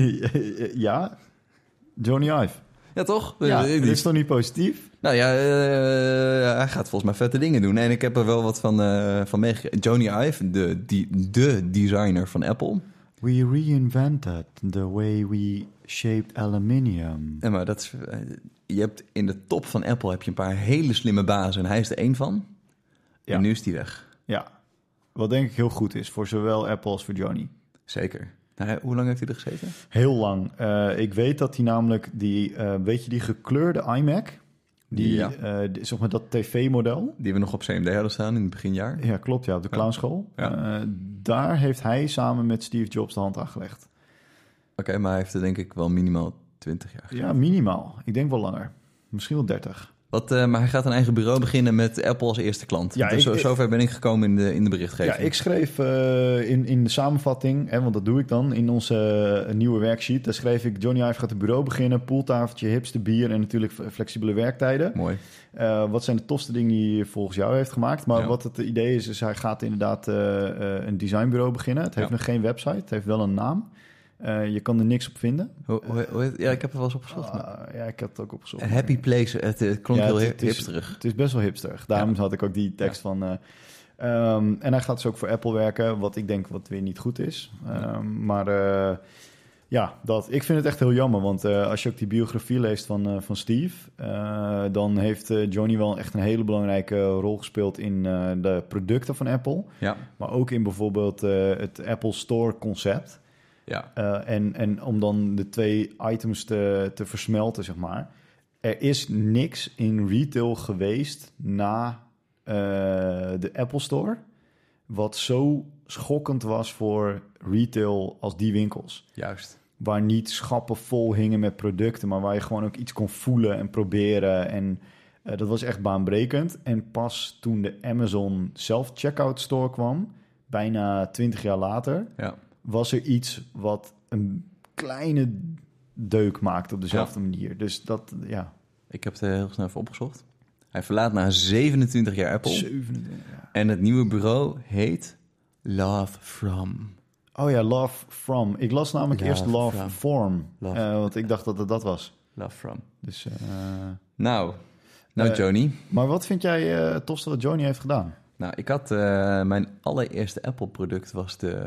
ja, Johnny Ive. Ja, toch? Ja, dat is toch niet positief? Nou ja, uh, hij gaat volgens mij vette dingen doen. En ik heb er wel wat van, uh, van meegekregen. Johnny Ive, de, die, de designer van Apple. We reinvented the way we shaped aluminium. Ja, maar dat is, je hebt in de top van Apple heb je een paar hele slimme bazen. En hij is er één van. Ja. En nu is die weg. Ja, wat denk ik heel goed is voor zowel Apple als voor Johnny. Zeker. Nou, hoe lang heeft hij er gezeten? Heel lang. Uh, ik weet dat hij namelijk die, uh, weet je, die gekleurde iMac, die, ja. uh, die, zeg maar dat tv-model. Die we nog op C M D hadden staan in het beginjaar. Ja, klopt, ja, op de clownschool. Ja. Uh, daar heeft hij samen met Steve Jobs de hand aan gelegd. Oké, okay, maar hij heeft er denk ik wel minimaal twintig jaar gezeten. Ja, minimaal. Ik denk wel langer. Misschien wel dertig. Wat, uh, maar hij gaat een eigen bureau beginnen met Apple als eerste klant. Ja, ik, zo, zover ben ik gekomen in de, in de berichtgeving. Ja, ik schreef uh, in, in de samenvatting, hè, want dat doe ik dan, in onze uh, nieuwe werksheet. Daar schreef ik, Johnny Ive gaat een bureau beginnen, pooltafeltje, hipste bier en natuurlijk flexibele werktijden. Mooi. Uh, wat zijn de tofste dingen die hij volgens jou heeft gemaakt? Maar ja. wat het idee is, is hij gaat inderdaad uh, uh, een designbureau beginnen. Het heeft ja. nog geen website, het heeft wel een naam. Uh, je kan er niks op vinden. Hoe, hoe, hoe, ja, ik heb er wel eens opgezocht. Uh, ja, ik heb het ook opgezocht. A happy place, het, het klonk ja, heel het, hipsterig. Het is best wel hipsterig. Daarom ja. had ik ook die tekst ja. van... Uh, um, en hij gaat dus ook voor Apple werken, wat ik denk wat weer niet goed is. Um, ja. Maar uh, ja, dat, ik vind het echt heel jammer. Want uh, als je ook die biografie leest van, uh, van Steve... Uh, dan heeft uh, Johnny wel echt een hele belangrijke rol gespeeld... in uh, de producten van Apple. Ja. Maar ook in bijvoorbeeld uh, het Apple Store concept... Ja. Uh, en, en om dan de twee items te, te versmelten, zeg maar. Er is niks in retail geweest na uh, de Apple Store... wat zo schokkend was voor retail als die winkels. Juist. Waar niet schappen vol hingen met producten... maar waar je gewoon ook iets kon voelen en proberen. En uh, dat was echt baanbrekend. En pas toen de Amazon self-checkout store kwam... bijna twintig jaar later... Ja. was er iets wat een kleine deuk maakt op dezelfde ja. manier. Dus dat, ja. Ik heb het heel snel even opgezocht. Hij verlaat na zevenentwintig jaar Apple. zevenentwintig jaar. En het nieuwe bureau heet Love From. Oh ja, Love From. Ik las namelijk Love eerst Love from. Form. Love. Uh, want ik dacht dat het dat was. Love From. Dus, uh, nou, nou uh, Johnny. Maar wat vind jij uh, het tofste wat Johnny heeft gedaan? Nou, ik had... Uh, mijn allereerste Apple-product was de...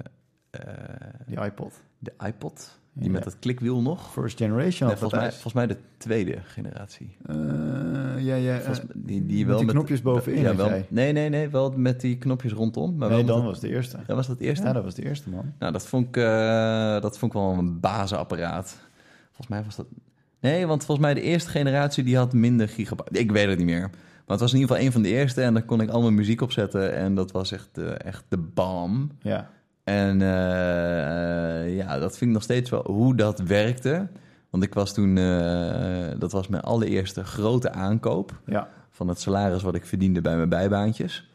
Uh, die iPod. De iPod, die ja. met dat klikwiel nog. First generation. Nee, volgens, mij, volgens mij de tweede generatie. Uh, ja, ja. Volgens, die, die met wel die met, knopjes bovenin. Ja, wel, nee, nee, nee, wel met die knopjes rondom. Maar nee, wel dan dat, was het de eerste. Dat was dat de eerste? Ja, dat was de eerste, man. Nou, dat vond ik, uh, dat vond ik wel een bazenapparaat. Volgens mij was dat... Nee, want volgens mij de eerste generatie die had minder gigabyte. Ik weet het niet meer. Maar het was in ieder geval een van de eerste. En daar kon ik allemaal muziek op zetten. En dat was echt, uh, echt de bam. Ja. En uh, uh, ja, dat vind ik nog steeds wel hoe dat werkte. Want ik was toen, uh, dat was mijn allereerste grote aankoop. Ja. Van het salaris wat ik verdiende bij mijn bijbaantjes.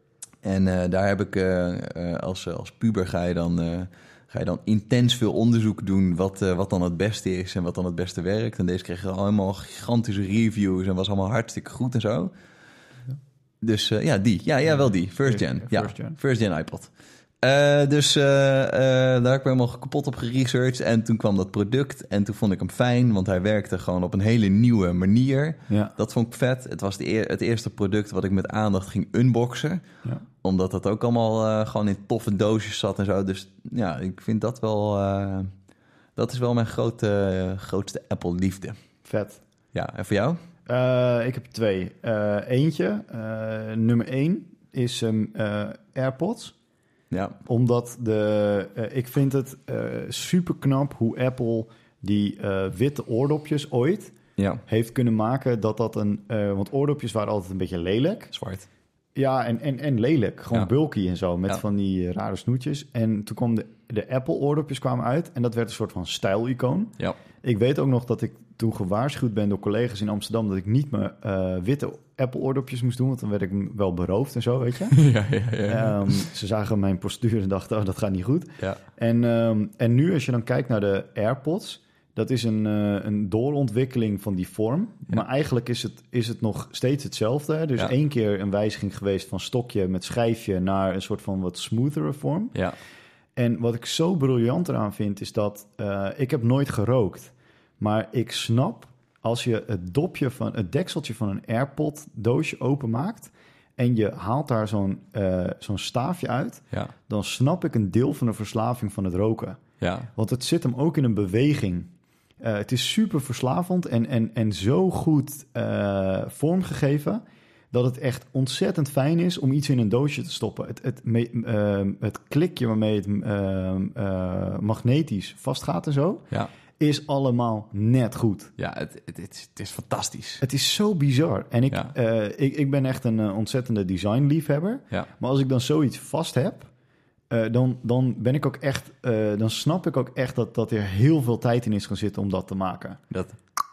En uh, daar heb ik, uh, uh, als, als puber ga je dan... Uh, ga je dan intens veel onderzoek doen wat, uh, wat dan het beste is en wat dan het beste werkt. En deze kreeg allemaal gigantische reviews en was allemaal hartstikke goed en zo. Ja. Dus uh, ja, die. Ja, ja, wel die. First gen. Ja, first gen, first gen iPod. Uh, dus uh, uh, daar heb ik me helemaal kapot op geresearched. En toen kwam dat product en toen vond ik hem fijn, want hij werkte gewoon op een hele nieuwe manier. Ja. Dat vond ik vet. Het was de eer, het eerste product wat ik met aandacht ging unboxen. Ja. Omdat dat ook allemaal uh, gewoon in toffe doosjes zat en zo. Dus ja, ik vind dat wel... Uh, dat is wel mijn grote, uh, grootste Apple-liefde. Vet. Ja, en voor jou? Uh, ik heb twee. Uh, eentje, uh, nummer één, is um, uh, AirPods. Ja. Omdat de, uh, ik vind het uh, super knap hoe Apple die uh, witte oordopjes ooit ja. heeft kunnen maken. Dat dat een, uh, want oordopjes waren altijd een beetje lelijk. Zwart. Ja, en, en, en lelijk. Gewoon ja. bulky en zo, met ja. van die rare snoetjes. En toen kwam de, de Apple-oordopjes kwamen uit en dat werd een soort van stijl-icoon. Ja. Ik weet ook nog dat ik toen gewaarschuwd ben door collega's in Amsterdam dat ik niet meer uh, witte Apple-oordopjes moest doen, want dan werd ik wel beroofd en zo, weet je. ja, ja, ja. Um, ze zagen mijn postuur en dachten, oh, dat gaat niet goed. Ja. En, um, en nu, als je dan kijkt naar de AirPods, dat is een, uh, een doorontwikkeling van die vorm. Ja. Maar eigenlijk is het, is het nog steeds hetzelfde. Hè? Dus ja. één keer een wijziging geweest van stokje met schijfje naar een soort van wat smoothere vorm. Ja. En wat ik zo briljant eraan vind, is dat uh, ik heb nooit gerookt. Maar ik snap, als je het dopje van het dekseltje van een AirPod doosje openmaakt en je haalt daar zo'n, uh, zo'n staafje uit, ja. dan snap ik een deel van de verslaving van het roken. Ja. Want het zit hem ook in een beweging. Uh, het is super verslavend en, en, en zo goed uh, vormgegeven dat het echt ontzettend fijn is om iets in een doosje te stoppen. Het, het, me, uh, het klikje waarmee het uh, uh, magnetisch vastgaat en zo, ja. is allemaal net goed. Ja, het, het, het, is, het is fantastisch. Het is zo bizar. En ik, ja. uh, ik, ik ben echt een uh, ontzettende designliefhebber. Ja. Maar als ik dan zoiets vast heb, Uh, dan, dan ben ik ook echt, uh, dan snap ik ook echt dat, dat er heel veel tijd in is gaan zitten om dat te maken. Dat.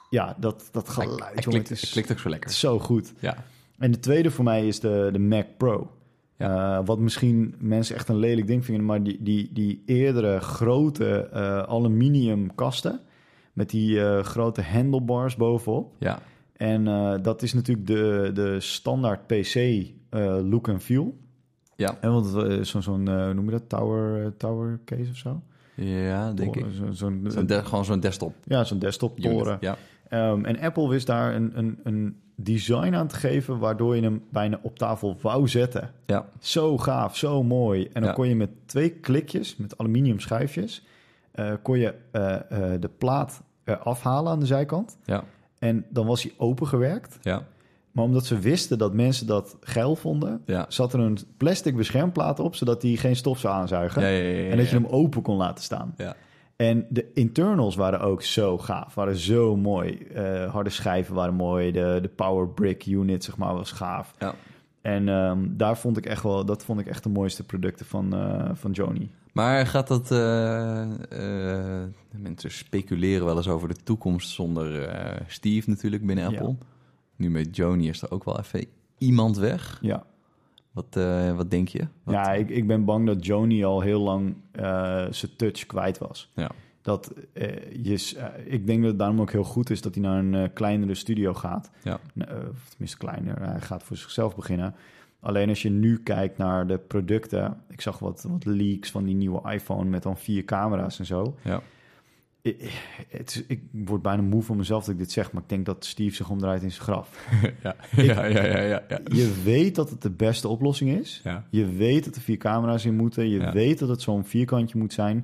ja, dat, dat geluid, hij, hij jongen, klikt, het is, klikt ook zo lekker. Zo goed. Ja. En de tweede voor mij is de, de Mac Pro. Ja. Uh, wat misschien mensen echt een lelijk ding vinden, maar die, die, die eerdere grote uh, aluminium kasten met die uh, grote handlebars bovenop. Ja. En uh, dat is natuurlijk de, de standaard P C uh, look and feel. Ja. En want uh, zo'n, zo'n uh, noem je dat, tower, uh, tower case of zo? Ja, denk Toren, ik. Zo, zo'n, zo'n de, gewoon zo'n desktop. Ja, zo'n desktop toren. Ja. Um, en Apple wist daar een, een, een design aan te geven waardoor je hem bijna op tafel wou zetten. Ja. Zo gaaf, zo mooi. En dan ja. kon je met twee klikjes, met aluminium schijfjes, uh, kon je uh, uh, de plaat uh, afhalen aan de zijkant. Ja. En dan was hij opengewerkt. Ja. Maar omdat ze wisten dat mensen dat geil vonden, ja. zat er een plastic beschermplaat op, zodat hij geen stof zou aanzuigen. Ja, ja, ja, ja, en dat je ja. hem open kon laten staan. Ja. En de internals waren ook zo gaaf, waren zo mooi. Uh, harde schijven waren mooi, de, de power brick unit, zeg maar, was gaaf. Ja. En um, daar vond ik echt wel, dat vond ik echt de mooiste producten van, uh, van Jony. Maar gaat dat, uh, uh, mensen speculeren wel eens over de toekomst zonder uh, Steve natuurlijk binnen Apple. Ja. Nu met Jony is er ook wel even iemand weg. Ja. Wat, uh, wat denk je? Wat... Ja, ik, ik ben bang dat Jony al heel lang uh, zijn touch kwijt was. Ja. Dat, uh, je, uh, ik denk dat het daarom ook heel goed is dat hij naar een uh, kleinere studio gaat. Ja. Uh, of tenminste kleiner, hij gaat voor zichzelf beginnen. Alleen als je nu kijkt naar de producten, ik zag wat, wat leaks van die nieuwe iPhone met dan vier camera's en zo. Ja. Ik, het, ik word bijna moe van mezelf dat ik dit zeg, maar ik denk dat Steve zich omdraait in zijn graf. ja. Ik, ja, ja, ja, ja, ja. Je weet dat het de beste oplossing is. Ja. Je weet dat er vier camera's in moeten. Je ja. weet dat het zo'n vierkantje moet zijn.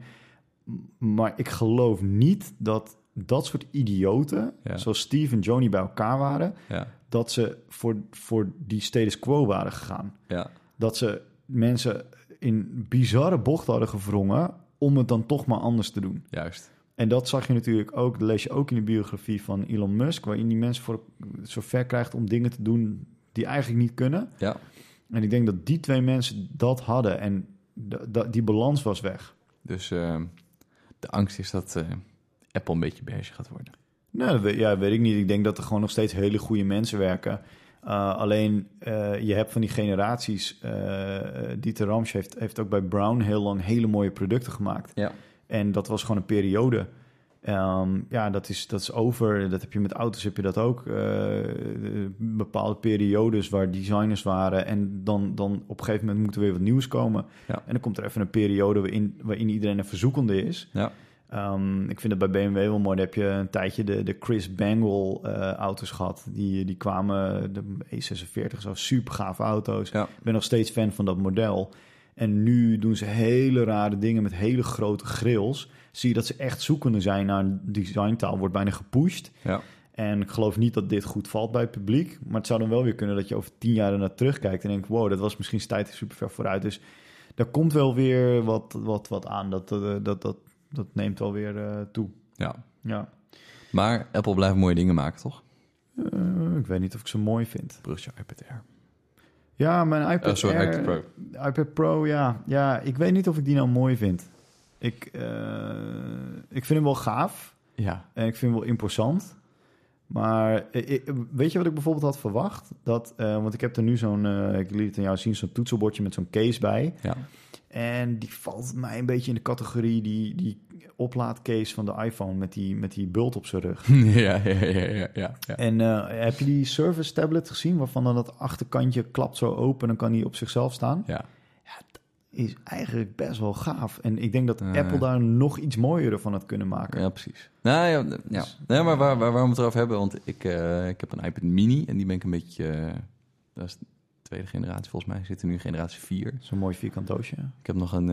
Maar ik geloof niet dat dat soort idioten, ja. zoals Steve en Jony bij elkaar waren, ja. dat ze voor, voor die status quo waren gegaan. Ja. Dat ze mensen in bizarre bochten hadden gewrongen om het dan toch maar anders te doen. Juist. En dat zag je natuurlijk ook, dat lees je ook in de biografie van Elon Musk, waarin die mensen voor zo ver krijgt om dingen te doen die eigenlijk niet kunnen. Ja. En ik denk dat die twee mensen dat hadden en d- d- die balans was weg. Dus uh, de angst is dat uh, Apple een beetje beige gaat worden. Nou, dat weet, ja, weet ik niet. Ik denk dat er gewoon nog steeds hele goede mensen werken. Uh, alleen, uh, je hebt van die generaties, uh, Dieter Ramsch heeft, heeft ook bij Brown heel lang hele mooie producten gemaakt. Ja. En dat was gewoon een periode. Um, ja, dat is, dat is over. Dat heb je met auto's, heb je dat ook. Uh, bepaalde periodes waar designers waren. En dan, dan op een gegeven moment moet er weer wat nieuws komen. Ja. En dan komt er even een periode waarin, waarin iedereen een verzoekende is. Ja. Um, ik vind dat bij B M W wel mooi. Dan heb je een tijdje de, de Chris Bangle uh, auto's gehad. Die, die kwamen, de E zesenveertig, zo super gave auto's. Ja. Ik ben nog steeds fan van dat model. En nu doen ze hele rare dingen met hele grote grills. Zie je dat ze echt zoekende zijn naar een designtaal. Wordt bijna gepusht. Ja. En ik geloof niet dat dit goed valt bij het publiek. Maar het zou dan wel weer kunnen dat je over tien jaar ernaar terugkijkt en denkt, wow, dat was misschien tijd super ver vooruit. Dus daar komt wel weer wat, wat, wat aan. Dat, dat, dat, dat, dat neemt wel weer uh, toe. Ja. Ja. Maar Apple blijft mooie dingen maken, toch? Uh, ik weet niet of ik ze mooi vind. Brugje iPad Air. Ja, mijn iPad uh, sorry, Air... iPad Pro. iPad Pro, ja. Ja, ik weet niet of ik die nou mooi vind. Ik, uh, ik vind hem wel gaaf. Ja. En ik vind hem wel imposant. Maar ik, weet je wat ik bijvoorbeeld had verwacht? Dat, uh, want ik heb er nu zo'n... Uh, ik liet het aan jou zien, zo'n toetsenbordje met zo'n case bij. Ja. En die valt mij een beetje in de categorie... die, die oplaadcase van de iPhone met die, met die bult op zijn rug. Ja, ja, ja, ja, ja, ja. En uh, heb je die Surface tablet gezien... waarvan dan dat achterkantje klapt zo open... en dan kan die op zichzelf staan? Ja. Ja, dat is eigenlijk best wel gaaf. En ik denk dat uh, Apple daar nog iets mooier van had kunnen maken. Ja, precies. Nou ja, ja. Dus, nee, maar waar, waar, waar we het erover hebben... want ik, uh, ik heb een iPad mini... en die ben ik een beetje... Uh, dat is de tweede generatie volgens mij. Zit er nu in generatie vier. Zo'n mooi vierkant doosje. Ik heb nog een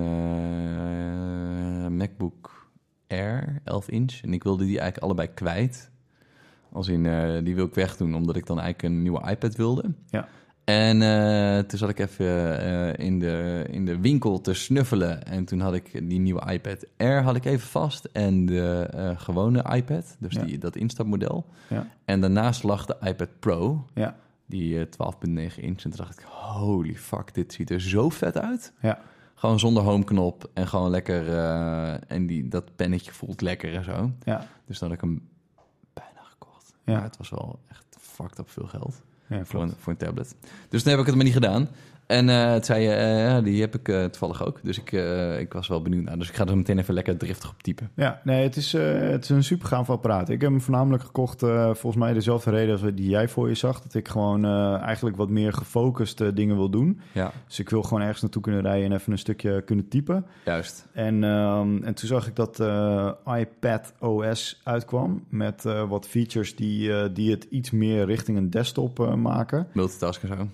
uh, MacBook... Air, elf inch. En ik wilde die eigenlijk allebei kwijt. Als in, uh, die wil ik wegdoen, omdat ik dan eigenlijk een nieuwe iPad wilde. Ja. En uh, toen zat ik even uh, in, de, in de winkel te snuffelen. En toen had ik die nieuwe iPad Air had ik even vast. En de uh, gewone iPad, dus ja. die, dat instapmodel. Ja. En daarnaast lag de iPad Pro, ja. die uh, twaalf komma negen inch. En toen dacht ik, holy fuck, dit ziet er zo vet uit. Ja. Gewoon zonder homeknop en gewoon lekker... Uh, en die, dat pennetje voelt lekker en zo. Ja. Dus dan had ik hem bijna gekocht. Ja. Maar het was wel echt fucked up veel geld ja, voor, een, voor een tablet. Dus toen heb ik het maar niet gedaan. En uh, het zei je, uh, die heb ik uh, toevallig ook. Dus ik, uh, ik was wel benieuwd naar. Dus ik ga er meteen even lekker driftig op typen. Ja, nee, het is, uh, het is een super gaaf apparaat. Ik heb hem voornamelijk gekocht, uh, volgens mij dezelfde reden als die jij voor je zag. Dat ik gewoon uh, eigenlijk wat meer gefocust uh, dingen wil doen. Ja. Dus ik wil gewoon ergens naartoe kunnen rijden en even een stukje kunnen typen. Juist. En, um, en toen zag ik dat uh, iPad O S uitkwam met uh, wat features die, uh, die het iets meer richting een desktop uh, maken. Multitask en zo.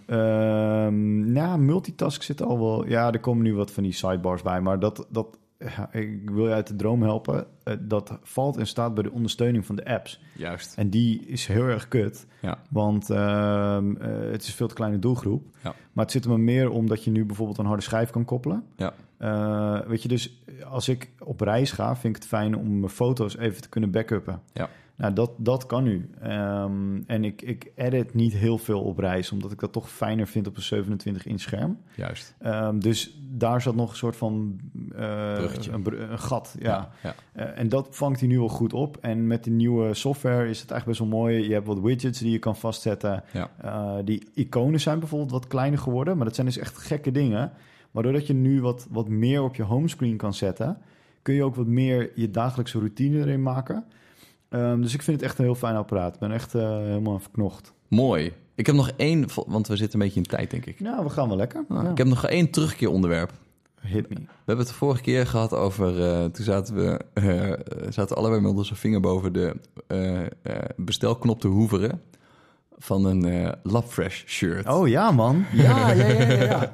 Um, nou, multitask zit al wel... Ja, er komen nu wat van die sidebars bij, maar dat... dat ja, ik wil je uit de droom helpen. Uh, dat valt en staat bij de ondersteuning van de apps. Juist. En die is heel erg kut. Ja. Want uh, uh, het is een veel te kleine doelgroep. Ja. Maar het zit er maar meer om dat je nu bijvoorbeeld een harde schijf kan koppelen. Ja. Uh, weet je, dus als ik op reis ga, vind ik het fijn om mijn foto's even te kunnen backuppen. Ja. Nou, dat, dat kan nu. Um, en ik, ik edit niet heel veel op reis, omdat ik dat toch fijner vind op een zevenentwintig inch scherm. Juist. Um, dus daar zat nog een soort van uh, een, een gat. Ja. Ja, ja. Uh, en dat vangt hij nu wel goed op. En met die nieuwe software is het echt best wel mooi. Je hebt wat widgets die je kan vastzetten. Ja. Uh, die iconen zijn bijvoorbeeld wat kleiner geworden, maar dat zijn dus echt gekke dingen. Maar doordat je nu wat, wat meer op je homescreen kan zetten, kun je ook wat meer je dagelijkse routine erin maken. Um, dus ik vind het echt een heel fijn apparaat. Ik ben echt uh, helemaal verknocht. Mooi. Ik heb nog één, want we zitten een beetje in tijd, denk ik. Nou, we gaan wel lekker. Ah, ja. Ik heb nog één terugkeeronderwerp. Hit me. We hebben het de vorige keer gehad over... Uh, toen zaten we uh, zaten allebei met onze vinger boven de uh, uh, bestelknop te hoeveren van een uh, Labfresh shirt. Oh ja, man. Ja, ja, ja, ja. ja.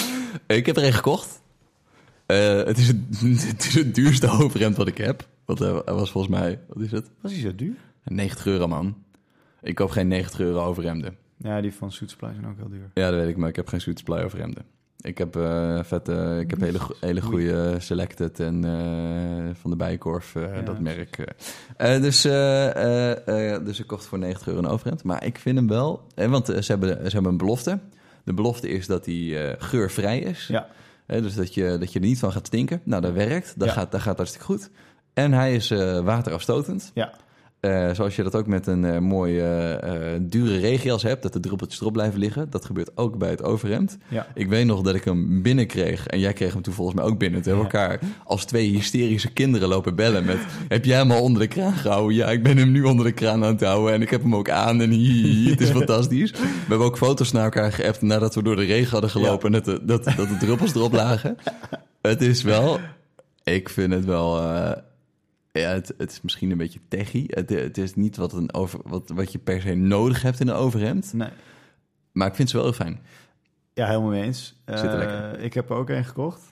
Ik heb er een gekocht. Uh, het, is het, het is het duurste overhemd wat ik heb. Want hij was volgens mij... Wat is het? Wat is dat duur? negentig euro, man. Ik koop geen negentig euro overhemden. Ja, die van Suit Supply zijn ook heel duur. Ja, dat weet ik, maar ik heb geen Suit Supply overhemden. Ik heb uh, vette... Ik heb hele, hele goede Selected en uh, van de Bijenkorf, uh, ja. Dat merk. Uh. Uh, dus, uh, uh, uh, dus ik kocht voor negentig euro een overhemd. Maar ik vind hem wel... Eh, want uh, ze, hebben, ze hebben een belofte. De belofte is dat hij uh, geurvrij is. Ja. Uh, dus dat je, dat je er niet van gaat stinken. Nou, dat werkt. Dat, ja. gaat, dat gaat hartstikke goed. En hij is uh, waterafstotend. Ja. Uh, zoals je dat ook met een uh, mooie, uh, dure regenjas hebt, dat de druppeltjes erop blijven liggen. Dat gebeurt ook bij het overhemd. Ja. Ik weet nog dat ik hem binnen kreeg. En jij kreeg hem toen volgens mij ook binnen. Toen hebben we elkaar als twee hysterische kinderen lopen bellen met... Heb jij hem al onder de kraan gehouden? Ja, ik ben hem nu onder de kraan aan het houden. En ik heb hem ook aan. En hihi, het is fantastisch. We hebben ook foto's naar elkaar geappt nadat we door de regen hadden gelopen. Ja. En dat de, dat, dat de druppels erop lagen. Het is wel... Ik vind het wel... Uh, Ja, het, het is misschien een beetje techie. Het, het is niet wat, een over, wat, wat je per se nodig hebt in een overhemd. Nee. Maar ik vind ze wel heel fijn. Ja, helemaal mee eens. Zit er lekker. Uh, ik heb er ook een gekocht.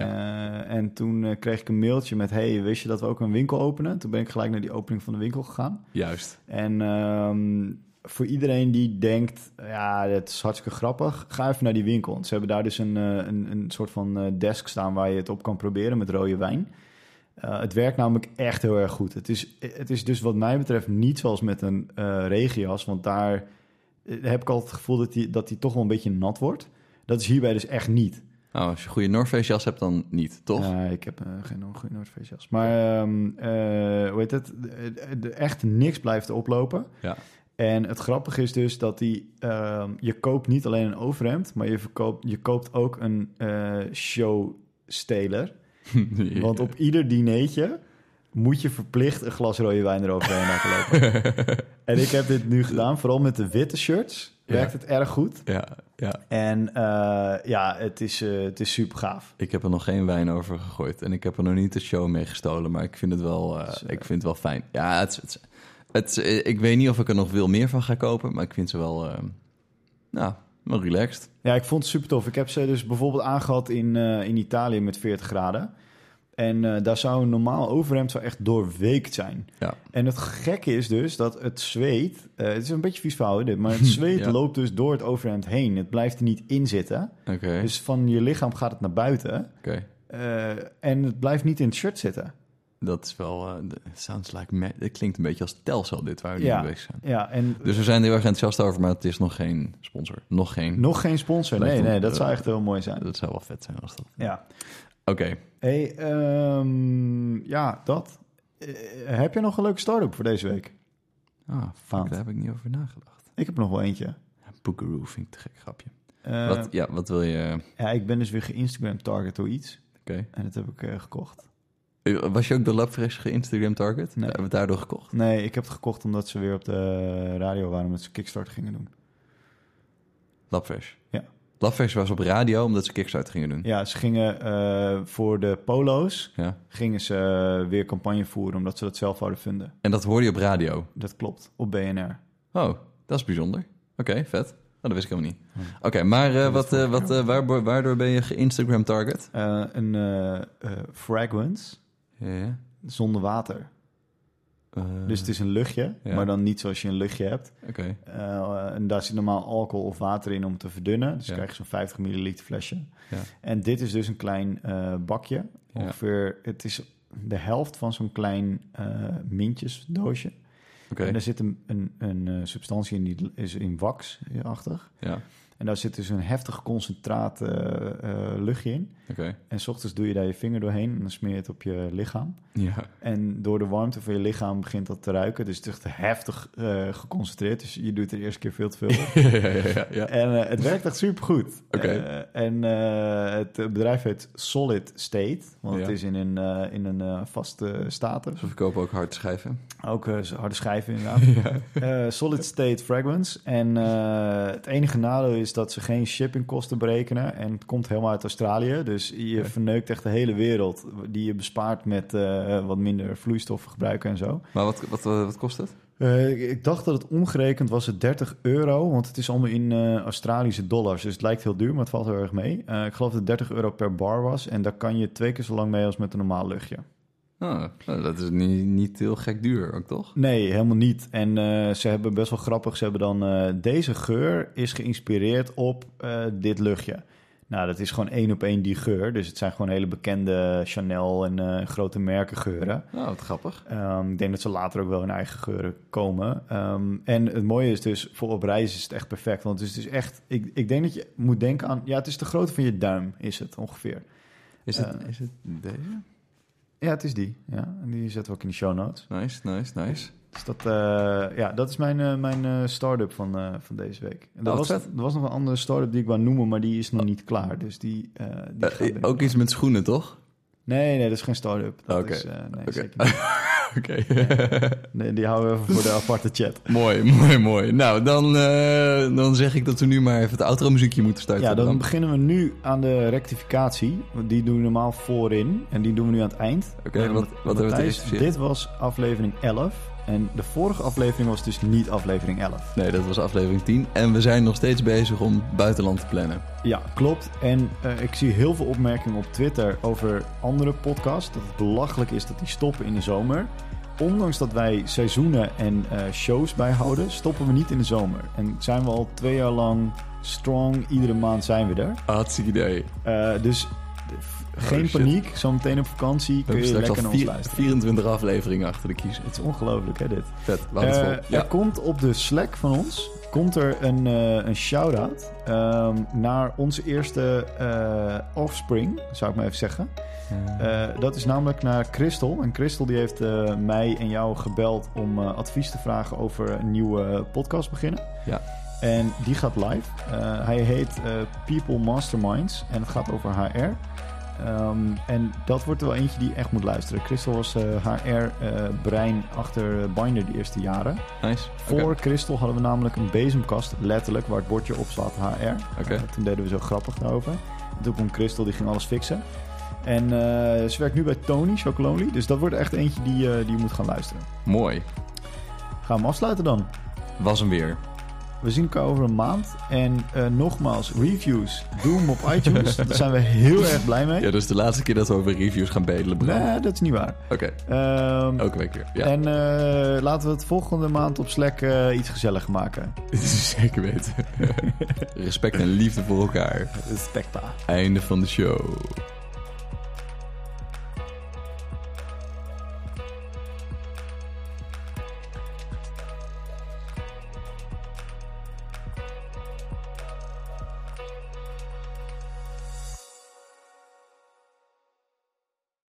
Ja. Uh, en toen uh, kreeg ik een mailtje met... Hey, wist je dat we ook een winkel openen? Toen ben ik gelijk naar die opening van de winkel gegaan. Juist. En um, voor iedereen die denkt... Ja, het is hartstikke grappig. Ga even naar die winkel. Ze hebben daar dus een, een, een soort van desk staan... waar je het op kan proberen met rode wijn. Uh, het werkt namelijk echt heel erg goed. Het is, het is dus wat mij betreft niet zoals met een uh, regenjas... want daar heb ik altijd het gevoel dat die, dat die toch wel een beetje nat wordt. Dat is hierbij dus echt niet. Nou, als je een goede North Face jas hebt, dan niet, toch? Ja, ik heb uh, geen goede North Face jas. Maar um, uh, hoe heet het? Echt niks blijft oplopen. Ja. En het grappige is dus dat die, uh, je koopt niet alleen een overhemd... maar je, verkoopt, je koopt ook een uh, showsteler... Ja. Want op ieder dinertje moet je verplicht een glas rode wijn eroverheen laten lopen. En ik heb dit nu gedaan, vooral met de witte shirts. Werkt ja. het erg goed. Ja, ja. En uh, ja, het is, uh, het is super gaaf. Ik heb er nog geen wijn over gegooid. En ik heb er nog niet de show mee gestolen. Maar ik vind het wel, uh, dus, uh, ik vind het wel fijn. Ja, het, het, het, het, ik weet niet of ik er nog veel meer van ga kopen. Maar ik vind ze wel... Uh, nou... Maar relaxed. Ja, ik vond het super tof. Ik heb ze dus bijvoorbeeld aangehad in, uh, in Italië met veertig graden. En uh, daar zou een normaal overhemd zou echt doorweekt zijn. Ja. En het gekke is dus dat het zweet... Uh, het is een beetje vies verhouden dit, maar het zweet ja. loopt dus door het overhemd heen. Het blijft er niet in zitten. Okay. Dus van je lichaam gaat het naar buiten. Okay. Uh, en het blijft niet in het shirt zitten. Dat is wel... Uh, sounds like... Ma- het klinkt een beetje als Telcel dit, waar we ja, nu bezig zijn. Ja, en, dus we zijn er heel erg enthousiast over, maar het is nog geen sponsor. Nog geen... Nog geen sponsor, nee, nee. Dat uh, zou echt heel mooi zijn. Dat zou wel vet zijn als dat... Ja. Oké. Okay. Hey, um, ja, dat. Uh, heb je nog een leuke start-up voor deze week? Ah, fuck, daar heb ik niet over nagedacht. Ik heb nog wel eentje. Ja, Bookaroo vind ik te gek grapje. Uh, wat, ja, wat wil je... Ja, ik ben dus weer ge-Instagram-target door iets. Oké. Okay. En dat heb ik uh, gekocht. Was je ook door Labfresh ge-Instagram-target? Nee. Hebben we het daardoor gekocht? Nee, ik heb het gekocht omdat ze weer op de radio waren... omdat ze Kickstarter gingen doen. Labfresh? Ja. Labfresh was op radio omdat ze Kickstarter gingen doen? Ja, ze gingen uh, voor de polo's... Ja. gingen ze uh, weer campagne voeren... omdat ze dat zelf wouden vinden. En dat hoorde je op radio? Dat klopt, op B N R. Oh, dat is bijzonder. Oké, okay, vet. Oh, dat wist ik helemaal niet. Hmm. Oké, okay, maar uh, wat, uh, wat, uh, waar, waardoor ben je ge-Instagram-target? Uh, een uh, uh, fragrance yeah. zonder water. Uh, dus het is een luchtje, yeah. maar dan niet zoals je een luchtje hebt. Okay. Uh, en daar zit normaal alcohol of water in om te verdunnen. Dus yeah. krijg je zo'n vijftig milliliter flesje. Yeah. En dit is dus een klein uh, bakje. Ongeveer, yeah. Het is de helft van zo'n klein uh, mintjesdoosje. Okay. En daar zit een, een, een uh, substantie in, die is in wax-achtig. Ja. En daar zit dus een heftig concentraat uh, uh, luchtje in. Okay. En 's ochtends doe je daar je vinger doorheen en dan smeer je het op je lichaam. Ja. En door de warmte van je lichaam begint dat te ruiken. Dus het is echt heftig uh, geconcentreerd. Dus je doet er de eerste keer veel te veel. ja, ja, ja, ja. En uh, het werkt echt supergoed. Okay. Uh, en uh, het bedrijf heet Solid State. Want ja. het is in een, uh, in een uh, vaste status. Ze verkopen ook harde schijven. Ook uh, harde schijven inderdaad. ja. uh, Solid State Fragrance. En uh, het enige nadeel is dat ze geen shippingkosten berekenen. En het komt helemaal uit Australië. Dus je okay. verneukt echt de hele wereld. Die je bespaart met uh, wat minder vloeistoffen gebruiken en zo. Maar wat, wat, wat kost het? Uh, ik dacht dat het omgerekend was het dertig euro. Want het is allemaal in uh, Australische dollars. Dus het lijkt heel duur, maar het valt heel erg mee. Uh, ik geloof dat het dertig euro per bar was. En daar kan je twee keer zo lang mee als met een normaal luchtje. Oh, dat is niet, niet heel gek duur ook, toch? Nee, helemaal niet. En uh, ze hebben best wel grappig... ze hebben dan... Uh, deze geur is geïnspireerd op uh, dit luchtje. Nou, dat is gewoon één op één die geur. Dus het zijn gewoon hele bekende Chanel en uh, grote merken geuren. Oh, wat grappig. Um, ik denk dat ze later ook wel hun eigen geuren komen. Um, en het mooie is dus, voor op reis is het echt perfect. Want het is dus echt... Ik, ik denk dat je moet denken aan... Ja, het is de grootte van je duim, is het ongeveer. Is het, uh, is het deze? Ja, het is die. Ja, en die zetten we ook in de show notes. Nice, nice, nice. Dus dat, uh, ja, dat is mijn, uh, mijn uh, start-up van, uh, van deze week. En er, was, er was nog een andere start-up die ik wou noemen, maar die is nog niet klaar. Dus die, uh, die uh, ook iets met schoenen, toch? Nee, nee, dat is geen start-up. Oké. Okay. Uh, nee, okay. zeker niet. Oké. Okay. Nee, die houden we even voor de aparte chat. Mooi, mooi, mooi. Nou, dan, uh, dan zeg ik dat we nu maar even het outro muziekje moeten starten. Ja, dan, dan beginnen we nu aan de rectificatie. Die doen we normaal voorin en die doen we nu aan het eind. Oké, okay, wat, wat hebben we te Dit was aflevering elf. En de vorige aflevering was dus niet aflevering elf. Nee, dat was aflevering tien. En we zijn nog steeds bezig om buitenland te plannen. Ja, klopt. En uh, ik zie heel veel opmerkingen op Twitter over andere podcasts. Dat het belachelijk is dat die stoppen in de zomer. Ondanks dat wij seizoenen en uh, shows bijhouden, stoppen we niet in de zomer. En zijn we al twee jaar lang strong. Iedere maand zijn we er. Hartstikke idee. Uh, dus... Geen oh, paniek, zometeen op vakantie kun je lekker naar ons luisteren. vierentwintig afleveringen achter de kiezer. Het is ongelooflijk, hè, dit. Vet, laat het uh, vol. Ja. Er komt op de Slack van ons komt er een, uh, een shout-out um, naar onze eerste uh, offspring, zou ik maar even zeggen. Uh, dat is namelijk naar Christel. En Christel die heeft uh, mij en jou gebeld om uh, advies te vragen over een nieuwe podcast beginnen. Ja. En die gaat live. Uh, hij heet uh, People Masterminds en het gaat over H R. Um, en dat wordt er wel eentje die echt moet luisteren. Christel was uh, H R-brein uh, achter Binder de eerste jaren. Nice. Voor okay. Christel hadden we namelijk een bezemkast, letterlijk, waar het bordje op staat H R. Okay. Uh, toen deden we zo grappig daarover. En toen kwam Christel, die ging alles fixen. En uh, ze werkt nu bij Tony Chocolonely. Dus dat wordt echt eentje die, uh, die je moet gaan luisteren. Mooi. Gaan we hem afsluiten dan? Was hem weer. We zien elkaar over een maand. En uh, nogmaals, reviews. Doe hem op iTunes. Daar zijn we heel erg blij mee. Ja, dus de laatste keer dat we over reviews gaan bedelen. Nee, dat is niet waar. Oké. Okay. Um, Elke week weer. Ja. En uh, laten we het volgende maand op Slack uh, iets gezelliger maken. Zeker weten. Respect en liefde voor elkaar. Respecta. Einde van de show.